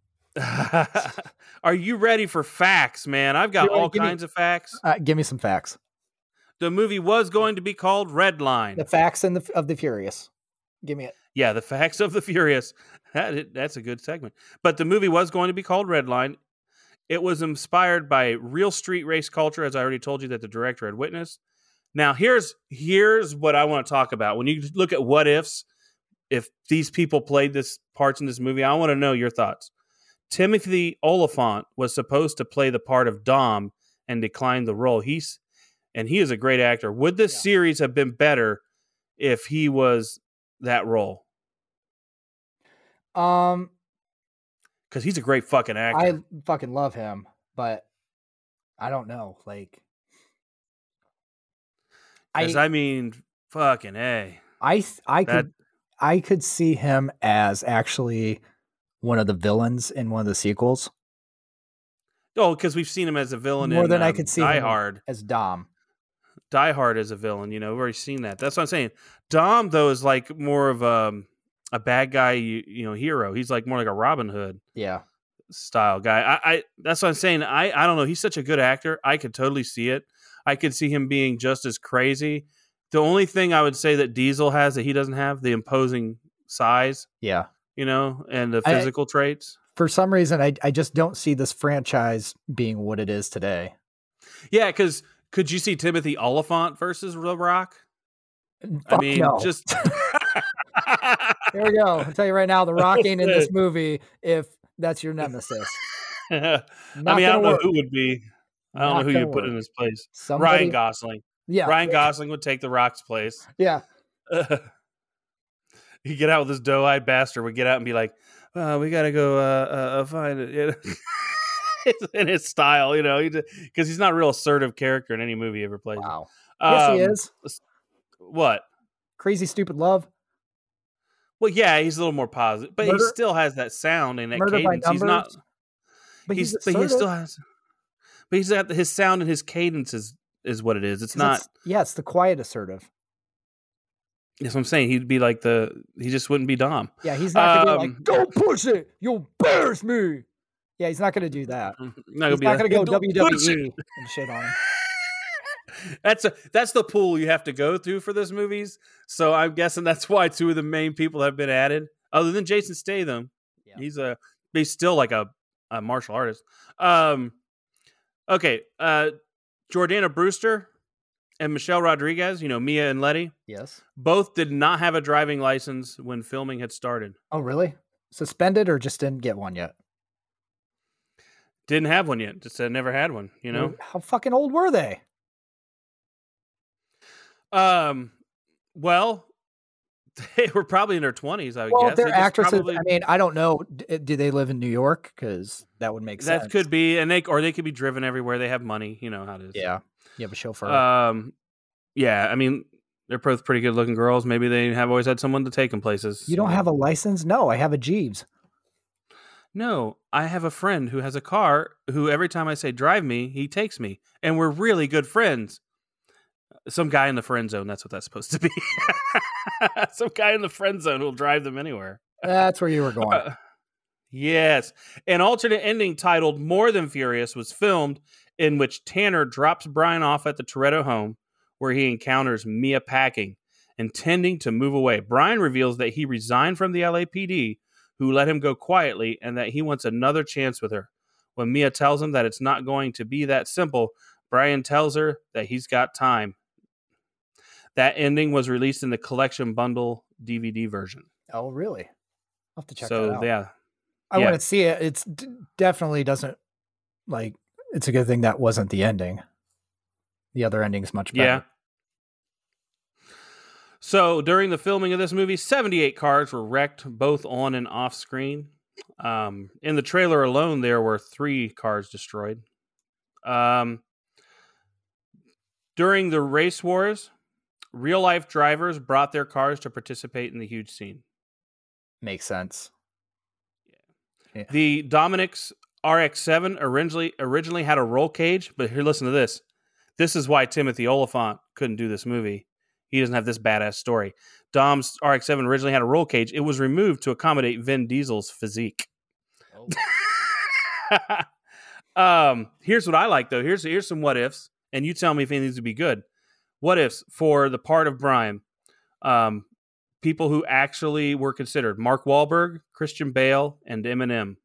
Are you ready for facts, man? I've got all kinds of facts. Give me some facts. The movie was going to be called Red Line. The facts of the Furious. Give me it. Yeah, the facts of the Furious. That's a good segment. But the movie was going to be called Red Line. It was inspired by real street race culture, as I already told you that the director had witnessed. Now, here's what I want to talk about. When you look at what ifs, if these people played this parts in this movie, I want to know your thoughts. Timothy Olyphant was supposed to play the part of Dom and declined the role. He is a great actor. Would this series have been better if he was that role? Because he's a great fucking actor. I fucking love him, but I don't know. Like, fucking A. I could see him as actually one of the villains in one of the sequels. Oh, because we've seen him as a villain more in than I could see Die Hard as Dom. Die Hard as a villain, we've already seen that. That's what I'm saying. Dom though is like more of a bad guy, hero. He's like more like a Robin Hood, style guy. I that's what I'm saying. I don't know. He's such a good actor. I could totally see it. I could see him being just as crazy. The only thing I would say that Diesel has that he doesn't have, the imposing size. Yeah. And the physical traits. For some reason, I just don't see this franchise being what it is today. Yeah, because could you see Timothy Olyphant versus The Rock? No. Just... Here we go. I'll tell you right now, The Rock ain't in this movie if That's your nemesis. I Not mean, I gonna don't know work. who would be. I don't Not know who gonna you put work. in his place. Somebody. Ryan Gosling. Yeah. Ryan Gosling would take The Rock's place. Yeah. He'd get out with this doe-eyed bastard. Would get out and be like, "We gotta go find it." You know? In his style, you know, because he's not a real assertive character in any movie he ever plays. Wow. Yes, he is. What? Crazy Stupid Love. Well, yeah, he's a little more positive, but he still has that sound and that Murder by cadence. He's not. Numbers. But He still has. But he's got his sound and his cadence is what it is. It's not. It's the quiet assertive. That's what I'm saying. He'd be like he just wouldn't be Dom. Yeah, he's not gonna be like, "Don't push it, you'll embarrass me." Yeah, he's not gonna do that. He's not gonna go WWE and shit on him. That's the pool you have to go through for those movies. So I'm guessing that's why two of the main people have been added, other than Jason Statham. Yeah. He's still like a martial artist. Okay, Jordana Brewster and Michelle Rodriguez, Mia and Letty. Yes. Both did not have a driving license when filming had started. Oh, really? Suspended or just didn't get one yet? Didn't have one yet. Just never had one, How fucking old were they? Well, they were probably in their 20s, I would guess. They're actresses. I mean, I don't know. Do they live in New York? Because that would make sense. That could be, and they could be driven everywhere. They have money. You know how it is. Yeah. You have a chauffeur. Yeah. I mean, they're both pretty good looking girls. Maybe they have always had someone to take them places. You don't have a license? No, I have a Jeeves. No, I have a friend who has a car who every time I say drive me, he takes me. And we're really good friends. Some guy in the friend zone. That's what that's supposed to be. Some guy in the friend zone will drive them anywhere. That's where you were going. Yes. An alternate ending titled More Than Furious was filmed, in which Tanner drops Brian off at the Toretto home, where he encounters Mia packing, intending to move away. Brian reveals that he resigned from the LAPD, who let him go quietly, and that he wants another chance with her. When Mia tells him that it's not going to be that simple, Brian tells her that he's got time. That ending was released in the collection bundle DVD version. Oh, really? I'll have to check that out. Yeah. I want to see it. It's definitely doesn't, it's a good thing that wasn't the ending. The other ending's much better. Yeah. So during the filming of this movie, 78 cars were wrecked, both on and off screen. In the trailer alone, there were 3 cars destroyed. During the race wars, real-life drivers brought their cars to participate in the huge scene. Makes sense. Yeah. The Dominic's RX-7 originally had a roll cage, but here, listen to this. This is why Timothy Olyphant couldn't do this movie. He doesn't have this badass story. Dom's RX-7 originally had a roll cage. It was removed to accommodate Vin Diesel's physique. Oh. Here's what I like, though. Here's some what ifs, and you tell me if it needs to be good. What ifs for the part of Brian? People who actually were considered: Mark Wahlberg, Christian Bale, and Eminem.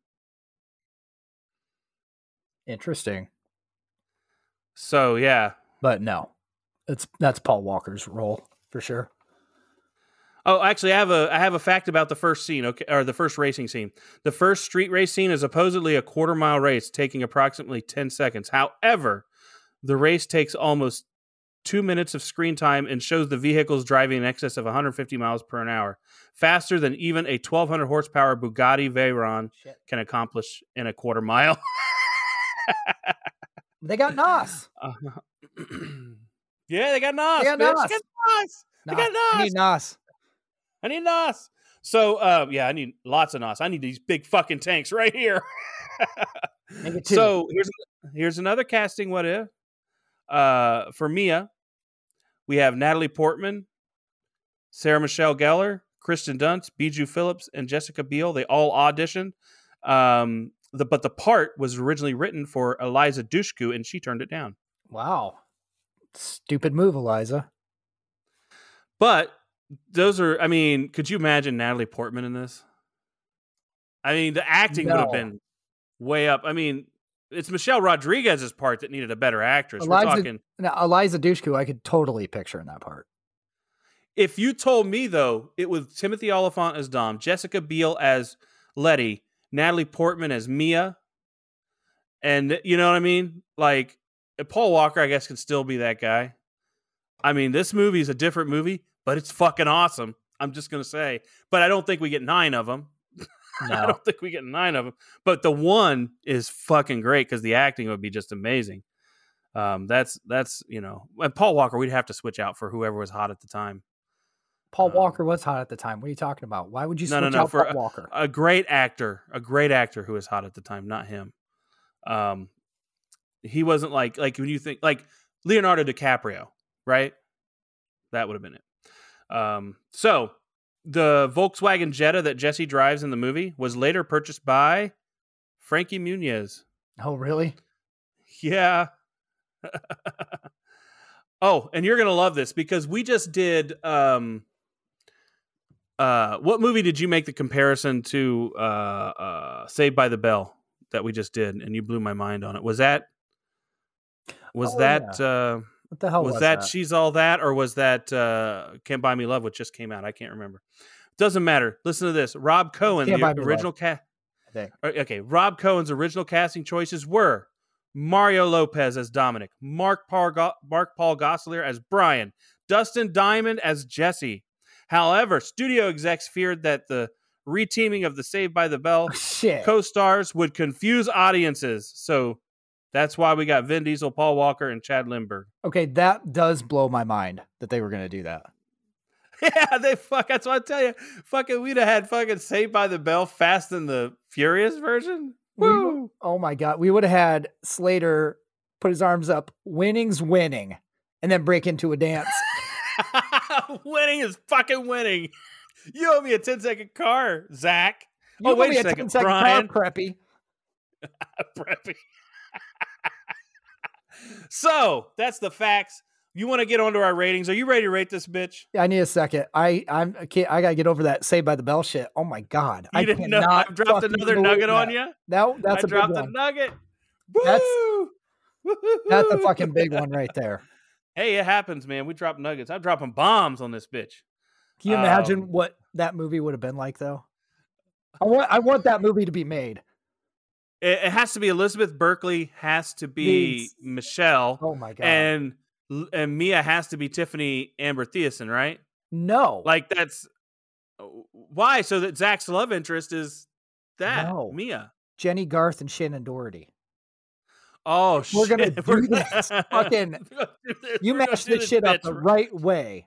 Interesting. So yeah, but no, that's Paul Walker's role for sure. Oh, actually, I have a fact about the first scene. Okay, or the first racing scene. The first street race scene is supposedly a quarter-mile race, taking approximately 10 seconds. However, the race takes almost 2 minutes of screen time and shows the vehicles driving in excess of 150 miles per hour, faster than even a 1,200 horsepower Bugatti Veyron can accomplish in a quarter mile. They got NOS. Yeah, they got NOS. They got NOS. I need NOS. So, I need lots of NOS. I need these big fucking tanks right here. So here's another casting what if. For Mia, we have Natalie Portman, Sarah Michelle Gellar, Kristen Dunst, Bijou Phillips, and Jessica Biel. They all auditioned. But the part was originally written for Eliza Dushku, and she turned it down. Wow. Stupid move, Eliza. But those are, could you imagine Natalie Portman in this? The acting would have been way up. It's Michelle Rodriguez's part that needed a better actress. Eliza Dushku, I could totally picture in that part. If you told me, though, it was Timothy Olyphant as Dom, Jessica Biel as Letty, Natalie Portman as Mia. And you know what I mean? Like, Paul Walker, I guess, can still be that guy. I mean, this movie is a different movie, but it's fucking awesome. I'm just going to say. But I don't think we get 9 of them. No. I don't think we get 9 of them. But the one is fucking great because the acting would be just amazing. That's and Paul Walker, we'd have to switch out for whoever was hot at the time. Paul Walker was hot at the time. What are you talking about? Why would you switch out for Paul Walker? A great actor who was hot at the time, not him. He wasn't like when you think like Leonardo DiCaprio, right? That would have been it. So the Volkswagen Jetta that Jesse drives in the movie was later purchased by Frankie Muniz. Oh, really? Yeah. Oh, and you're gonna love this because we just did. What movie did you make the comparison to? Saved by the Bell that we just did, and you blew my mind on it. Was that? What the hell was that? She's All That, or was that Can't Buy Me Love, which just came out? I can't remember. Doesn't matter. Listen to this. Rob Cohen, the original cast. Okay, Rob Cohen's original casting choices were Mario Lopez as Dominic, Mark Paul Gosselaar as Brian, Dustin Diamond as Jesse. However, studio execs feared that the reteaming of the Saved by the Bell co-stars would confuse audiences. So that's why we got Vin Diesel, Paul Walker, and Chad Lindbergh. Okay, that does blow my mind that they were going to do that. Yeah, that's what I tell you. Fucking, we'd have had fucking Saved by the Bell, Fast and the Furious version. Woo! Oh my God. We would have had Slater put his arms up, winning's winning, and then break into a dance. Winning is fucking winning. You owe me a 10-second car, Zach. You wait a second, Brian. Preppy. Preppy. So that's the facts. You want to get onto our ratings? Are you ready to rate this bitch? Yeah, I need a second. I gotta get over that Saved by the Bell shit. Oh my God. You didn't know I dropped another nugget on you? That's a big one. I dropped a nugget. That's a fucking big one right there. Hey, it happens, man. We drop nuggets. I'm dropping bombs on this bitch. Can you imagine what that movie would have been like, though? I want that movie to be made. It has to be Elizabeth Berkley, has to be Michelle. Oh my God. And Mia has to be Tiffany Amber Thiessen, right? No. Like that's why? So that Zach's love interest is that Mia. Jenny Garth and Shannon Doherty. Oh, we're gonna do this. Fucking, you mashed this shit up the right way.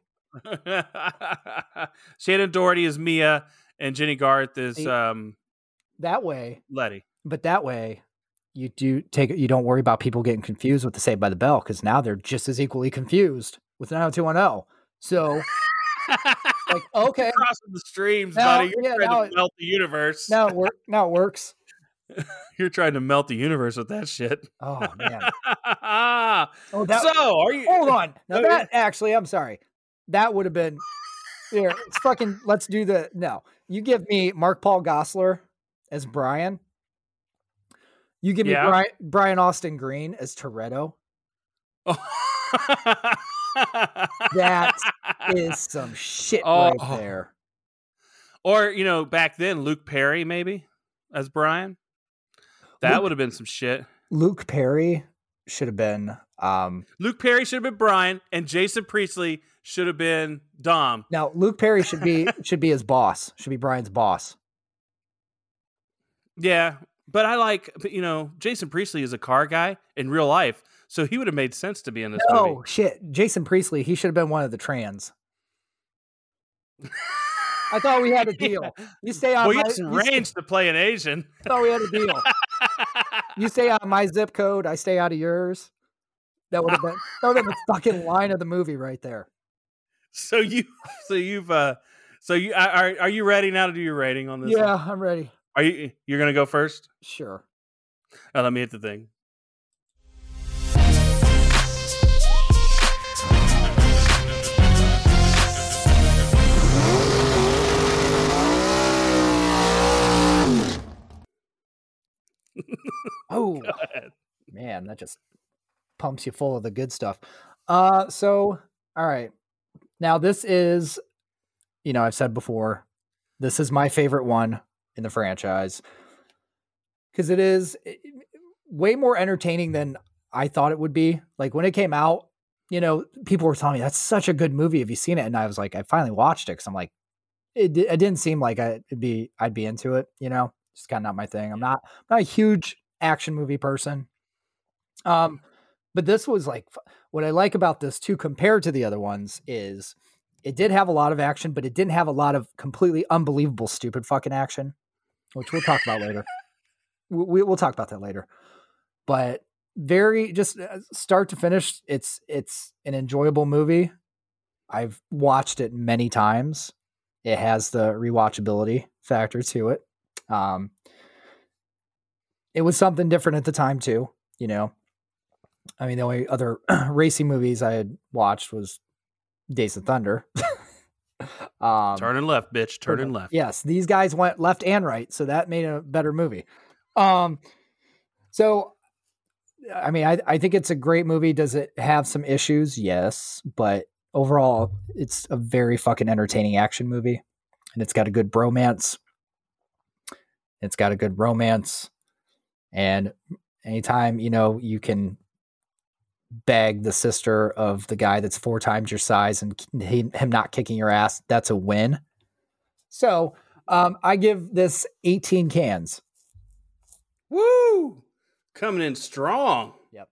Shannon Doherty is Mia, and Jenny Garth is that way. Letty. But that way, you don't worry about people getting confused with the Saved by the Bell because now they're just as equally confused with 90210. So, like, okay, crossing the streams, buddy. You're trying to melt the universe. Now it works. You're trying to melt the universe with that shit. Oh man. Hold on. Now that actually, I'm sorry. That would have been here. Let's do the you give me Mark Paul Gosselaar as Brian. You give me Brian Austin Green as Toretto. That is some shit right there. Or, back then, Luke Perry maybe as Brian. That would have been some shit. Luke Perry should have been... Luke Perry should have been Brian, and Jason Priestley should have been Dom. Now, Luke Perry should be his boss. Should be Brian's boss. Yeah, but Jason Priestley is a car guy in real life, so he would have made sense to be in this movie. Oh, shit. Jason Priestley, he should have been one of the trans. I thought we had a deal. You stay on you have some range to play an Asian. I thought we had a deal. You stay on my zip code, I stay out of yours. That would have been the fucking line of the movie right there. Are you ready now to do your rating on this? Yeah, I'm ready. You're gonna go first? Sure. Let me hit the thing. Oh man, that just pumps you full of the good stuff. So all right. Now this is, I've said before, this is my favorite one in the franchise. because it is way more entertaining than I thought it would be. Like when it came out, people were telling me that's such a good movie. Have you seen it? And I was like, I finally watched it because I'm like, it didn't seem like I'd be into it. It's kind of not my thing. I'm not a huge action movie person. But this was like, what I like about this too, compared to the other ones, is it did have a lot of action, but it didn't have a lot of completely unbelievable, stupid fucking action, which we'll talk about later. We'll talk about that later. But very just start to finish, it's an enjoyable movie. I've watched it many times. It has the rewatchability factor to it. It was something different at the time too. I mean, the only other racing movies I had watched was Days of Thunder. Turning left, bitch. Turning left. Yes, these guys went left and right, so that made a better movie. So, I mean, I think it's a great movie. Does it have some issues? Yes, but overall, it's a very fucking entertaining action movie, and it's got a good bromance. It's got a good romance, and anytime you can bag the sister of the guy that's 4 times your size and him not kicking your ass, that's a win. So I give this 18 cans. Woo! Coming in strong. Yep.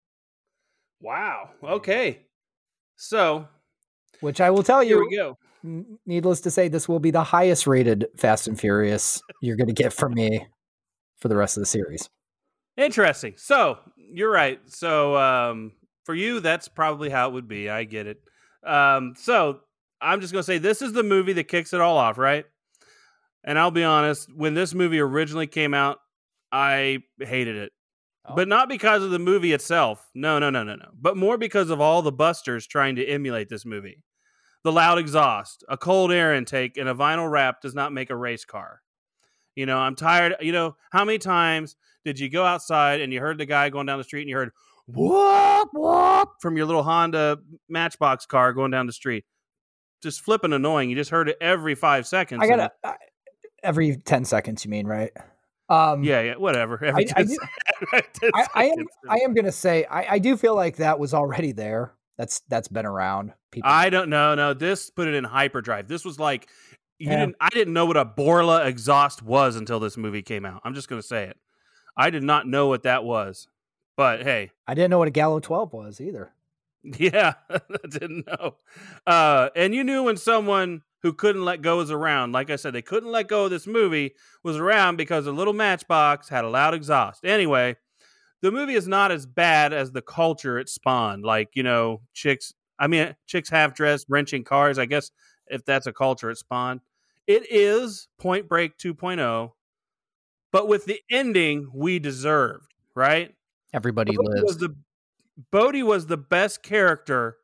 Wow. Okay. So, which I will tell you, here we go. Needless to say, this will be the highest rated Fast and Furious you're going to get from me for the rest of the series. Interesting. So you're right. So for you, that's probably how it would be. I get it. So I'm just going to say this is the movie that kicks it all off, right? And I'll be honest, when this movie originally came out, I hated it. Oh. But not because of the movie itself. No. But more because of all the busters trying to emulate this movie. The loud exhaust, a cold air intake, and a vinyl wrap does not make a race car. I'm tired. How many times did you go outside and you heard the guy going down the street and you heard whoop, whoop from your little Honda Matchbox car going down the street? Just flipping annoying. You just heard it every 5 seconds. Every 10 seconds, you mean, right? Yeah, whatever. Every 10 seconds. I am going to say, I do feel like that was already there. That's been around. People. I don't know. No, this put it in hyperdrive. This was like, I didn't know what a Borla exhaust was until this movie came out. I'm just going to say it. I did not know what that was. But hey. I didn't know what a Gallo 12 was either. Yeah, I didn't know. And you knew when someone who couldn't let go was around. Like I said, they couldn't let go of this movie was around because a little Matchbox had a loud exhaust. Anyway, the movie is not as bad as the culture it spawned. Like, chicks half-dressed, wrenching cars. I guess if that's a culture it spawned. It is Point Break 2.0, but with the ending we deserved, right? Everybody lives. Bodhi was the best character,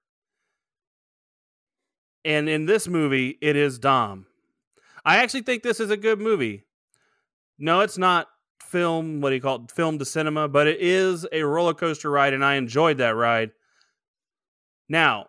and in this movie, it is Dom. I actually think this is a good movie. No, it's not film to cinema, but it is a roller coaster ride, and I enjoyed that ride. Now,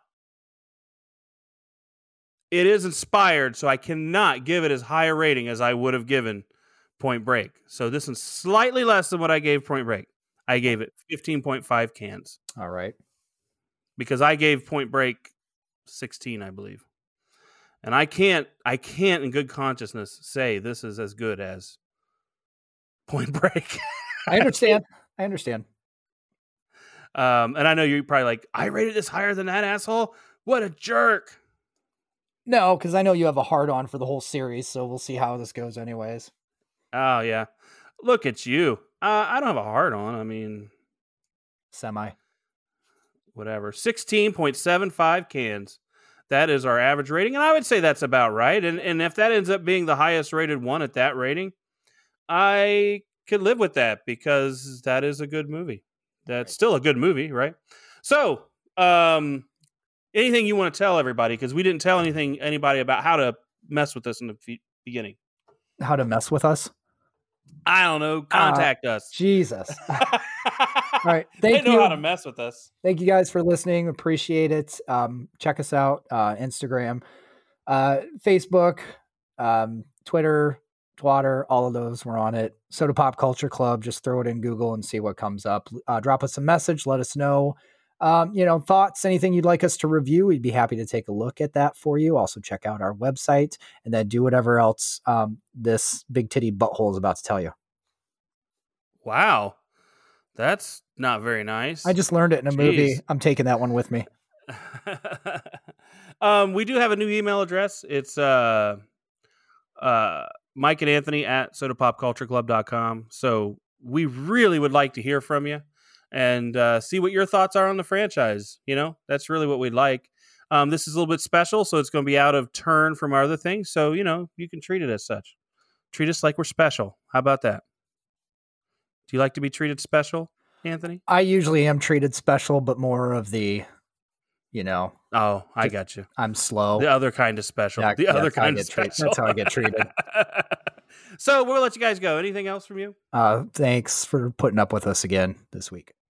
it is inspired, so I cannot give it as high a rating as I would have given Point Break. So this is slightly less than what I gave Point Break. I gave it 15.5 cans. All right. Because I gave Point Break 16, I believe. And I can't in good consciousness say this is as good as Point Break. I understand. And I know you're probably like, I rated this higher than that asshole? What a jerk. No, because I know you have a hard-on for the whole series, so we'll see how this goes anyways. Oh, yeah. Look at you. I don't have a hard-on. I mean... Semi. Whatever. 16.75 cans. That is our average rating, and I would say that's about right. And if that ends up being the highest rated one at that rating, I could live with that because that is a good movie. That's still a good movie, right? So, anything you want to tell everybody? Because we didn't tell anybody about how to mess with us in the beginning. How to mess with us? I don't know. Contact us. Jesus. All right. They know how to mess with us. Thank you guys for listening. Appreciate it. Check us out. Instagram, Facebook, Twitter, Twatter, all of those. We're on it. Soda Pop Culture Club. Just throw it in Google and see what comes up. Drop us a message. Let us know, thoughts, anything you'd like us to review. We'd be happy to take a look at that for you. Also check out our website and then do whatever else this big titty butthole is about to tell you. Wow. That's not very nice. I just learned it in a movie. I'm taking that one with me. We do have a new email address. It's Mike and Anthony at sodapopcultureclub.com. So we really would like to hear from you and see what your thoughts are on the franchise. That's really what we'd like. This is a little bit special, so it's going to be out of turn from our other things. So, you can treat it as such. Treat us like we're special. How about that? Do you like to be treated special, Anthony? I usually am treated special, but more of the, Oh, I got you. I'm slow. The other kind of special. Yeah, the other kind of special. That's how I get treated. So we'll let you guys go. Anything else from you? Thanks for putting up with us again this week.